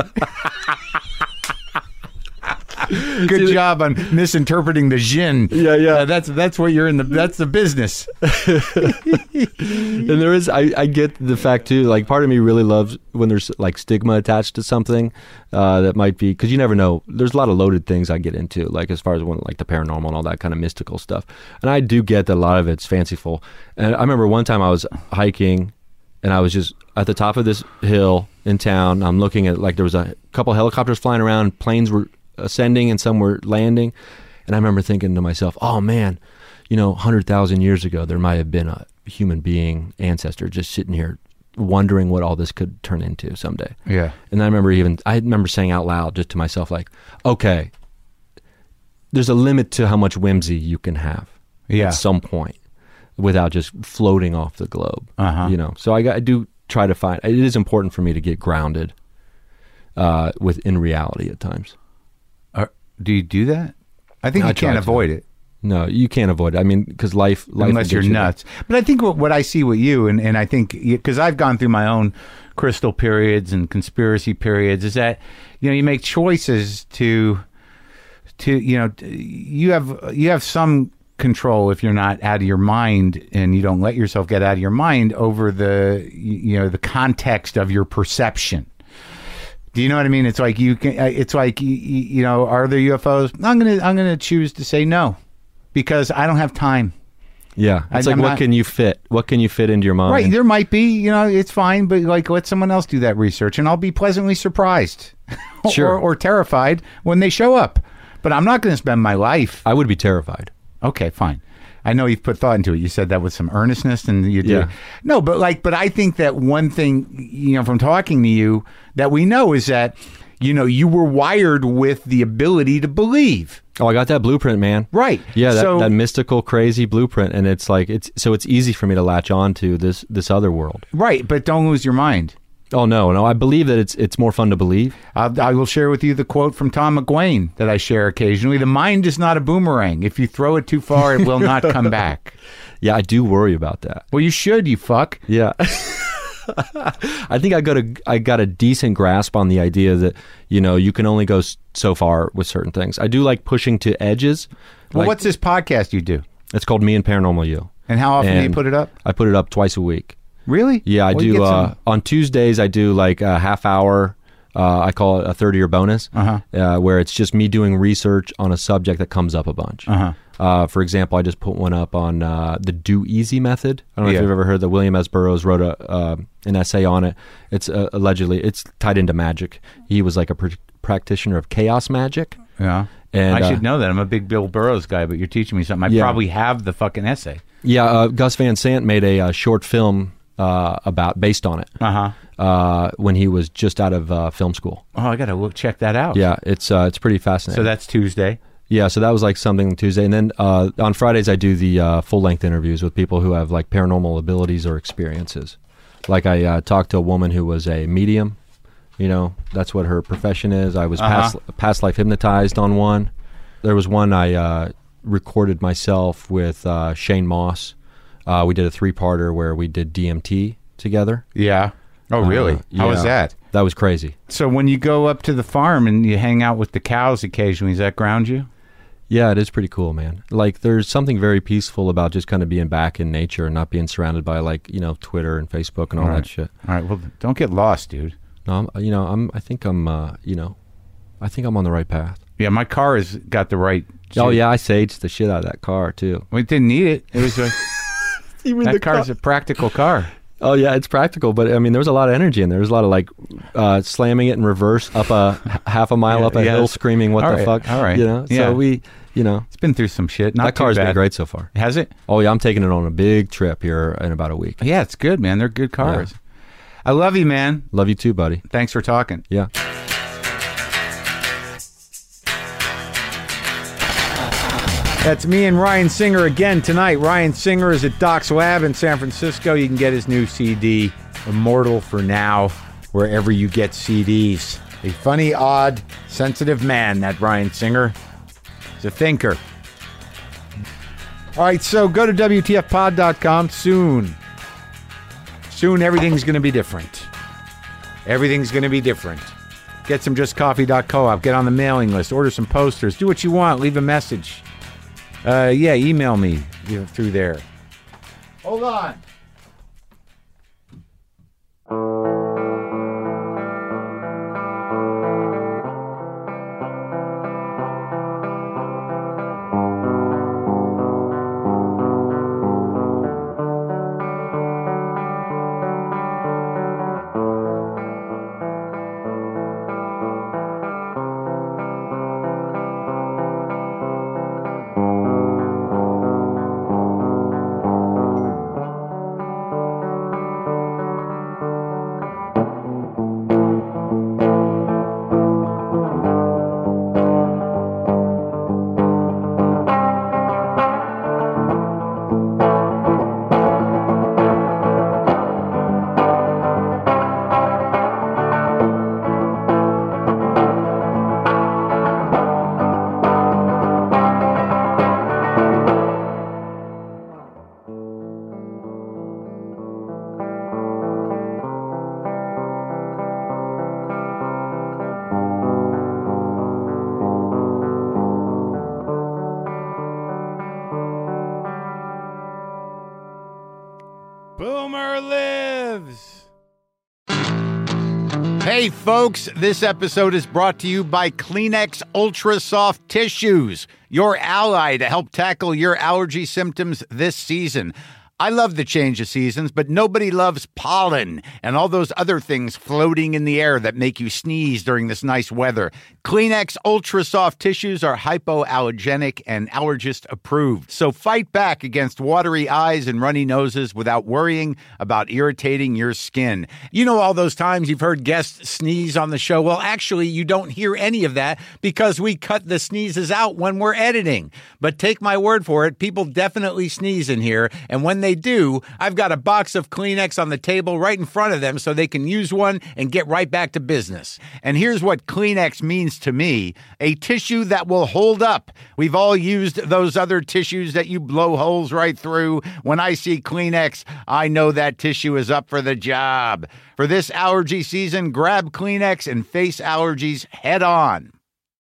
Good job on misinterpreting the jinn. Yeah. That's what you're in that's the business. And there is, I get the fact too, like part of me really loves when there's like stigma attached to something that might be, because you never know, there's a lot of loaded things I get into, like as far as when, like the paranormal and all that kind of mystical stuff. And I do get that a lot of it's fanciful. And I remember one time I was hiking and I was just at the top of this hill in town. I'm looking at, like, there was a couple helicopters flying around, planes were ascending and some were landing. And I remember thinking to myself, oh man, 100,000 years ago, there might have been a human being ancestor just sitting here wondering what all this could turn into someday. Yeah. And I remember saying out loud just to myself, like, okay, there's a limit to how much whimsy you can have at some point without just floating off the globe. So I do try to find, it is important for me to get grounded within reality at times. Do you do that? I think you can't avoid it. No, you can't avoid it. I mean, because life unless you're nuts. But I think what I see with you, and I think because I've gone through my own crystal periods and conspiracy periods, is that you make choices to you have some control if you're not out of your mind and you don't let yourself get out of your mind over the context of your perception. Do you know what I mean? It's like are there UFOs? I'm gonna choose to say no because I don't have time. Yeah, it's what can you fit? What can you fit into your mind? Right, there might be, it's fine, but let someone else do that research, and I'll be pleasantly surprised, sure, or terrified when they show up. But I'm not going to spend my life. I would be terrified. Okay, fine. I know you've put thought into it. You said that with some earnestness, and you do. Yeah. No, but I think that one thing, from talking to you, that we know is that, you were wired with the ability to believe. Oh, I got that blueprint, man. Right. Yeah, that mystical, crazy blueprint, and it's easy for me to latch on to this other world. Right, but don't lose your mind. Oh no! I believe that it's more fun to believe. I will share with you the quote from Tom McGuane that I share occasionally. The mind is not a boomerang. If you throw it too far, it will not come back. Yeah, I do worry about that. Well, you should, you fuck. Yeah. I think I got a decent grasp on the idea that you can only go so far with certain things. I do like pushing to edges. Well, what's this podcast you do? It's called Me and Paranormal You. And how often do you put it up? I put it up twice a week. Really? Yeah, I do. On Tuesdays, I do like a half hour. I call it a 30-year bonus, where it's just me doing research on a subject that comes up a bunch. For example, I just put one up on the Do Easy method. I don't know if you've ever heard that. William S. Burroughs wrote an essay on it. It's allegedly it's tied into magic. He was like a practitioner of chaos magic. Yeah. And I should know that. I'm a big Bill Burroughs guy, but you're teaching me something. I probably have the fucking essay. Yeah, Gus Van Sant made a short film based on it when he was just out of film school. Oh, I gotta check that out. Yeah, it's pretty fascinating. So that's Tuesday. Yeah, so that was like something Tuesday, and then on Fridays I do the full-length interviews with people who have like paranormal abilities or experiences. Like I talked to a woman who was a medium. That's what her profession is. I was past life hypnotized on one. There was one I recorded myself with Shane Moss. We did a 3-parter where we did DMT together. Yeah. Oh, really? How was that? That was crazy. So when you go up to the farm and you hang out with the cows occasionally, does that ground you? Yeah, it is pretty cool, man. Like, there's something very peaceful about just kind of being back in nature and not being surrounded by, like, Twitter and Facebook and all that shit. All right. Well, don't get lost, dude. No, I think I'm on the right path. Yeah, my car has got the right. Oh yeah, I saged the shit out of that car too. We didn't need it. It was that car's a practical car. Oh yeah, it's practical, but I mean, there was a lot of energy in there. There was a lot of like slamming it in reverse up a half a mile up a hill, screaming, "What the fuck?" All right, So we, it's been through some shit. Not that car's been great so far. Has it? Oh yeah, I'm taking it on a big trip here in about a week. Yeah, it's good, man. They're good cars. Yeah. I love you, man. Love you too, buddy. Thanks for talking. Yeah. That's me and Ryan Singer again tonight. Ryan Singer is at Doc's Lab in San Francisco. You can get his new CD, Immortal for Now, wherever you get CDs. A funny, odd, sensitive man, that Ryan Singer. He's a thinker. All right, so go to WTFpod.com soon. Soon everything's going to be different. Everything's going to be different. Get some justcoffee.coop. Get on the mailing list. Order some posters. Do what you want. Leave a message. Email me through there. Hold on. Bear lives! Hey folks, this episode is brought to you by Kleenex Ultra Soft Tissues, your ally to help tackle your allergy symptoms this season. I love the change of seasons, but nobody loves pollen and all those other things floating in the air that make you sneeze during this nice weather. Kleenex Ultra Soft Tissues are hypoallergenic and allergist approved. So fight back against watery eyes and runny noses without worrying about irritating your skin. You know all those times you've heard guests sneeze on the show? Well, actually, you don't hear any of that because we cut the sneezes out when we're editing. But take my word for it, people definitely sneeze in here, and when they do, I've got a box of Kleenex on the table right in front of them so they can use one and get right back to business. And here's what Kleenex means to me: a tissue that will hold up. We've all used those other tissues that you blow holes right through. When I see Kleenex, I know that tissue is up for the job. For this allergy season, grab Kleenex and face allergies head on.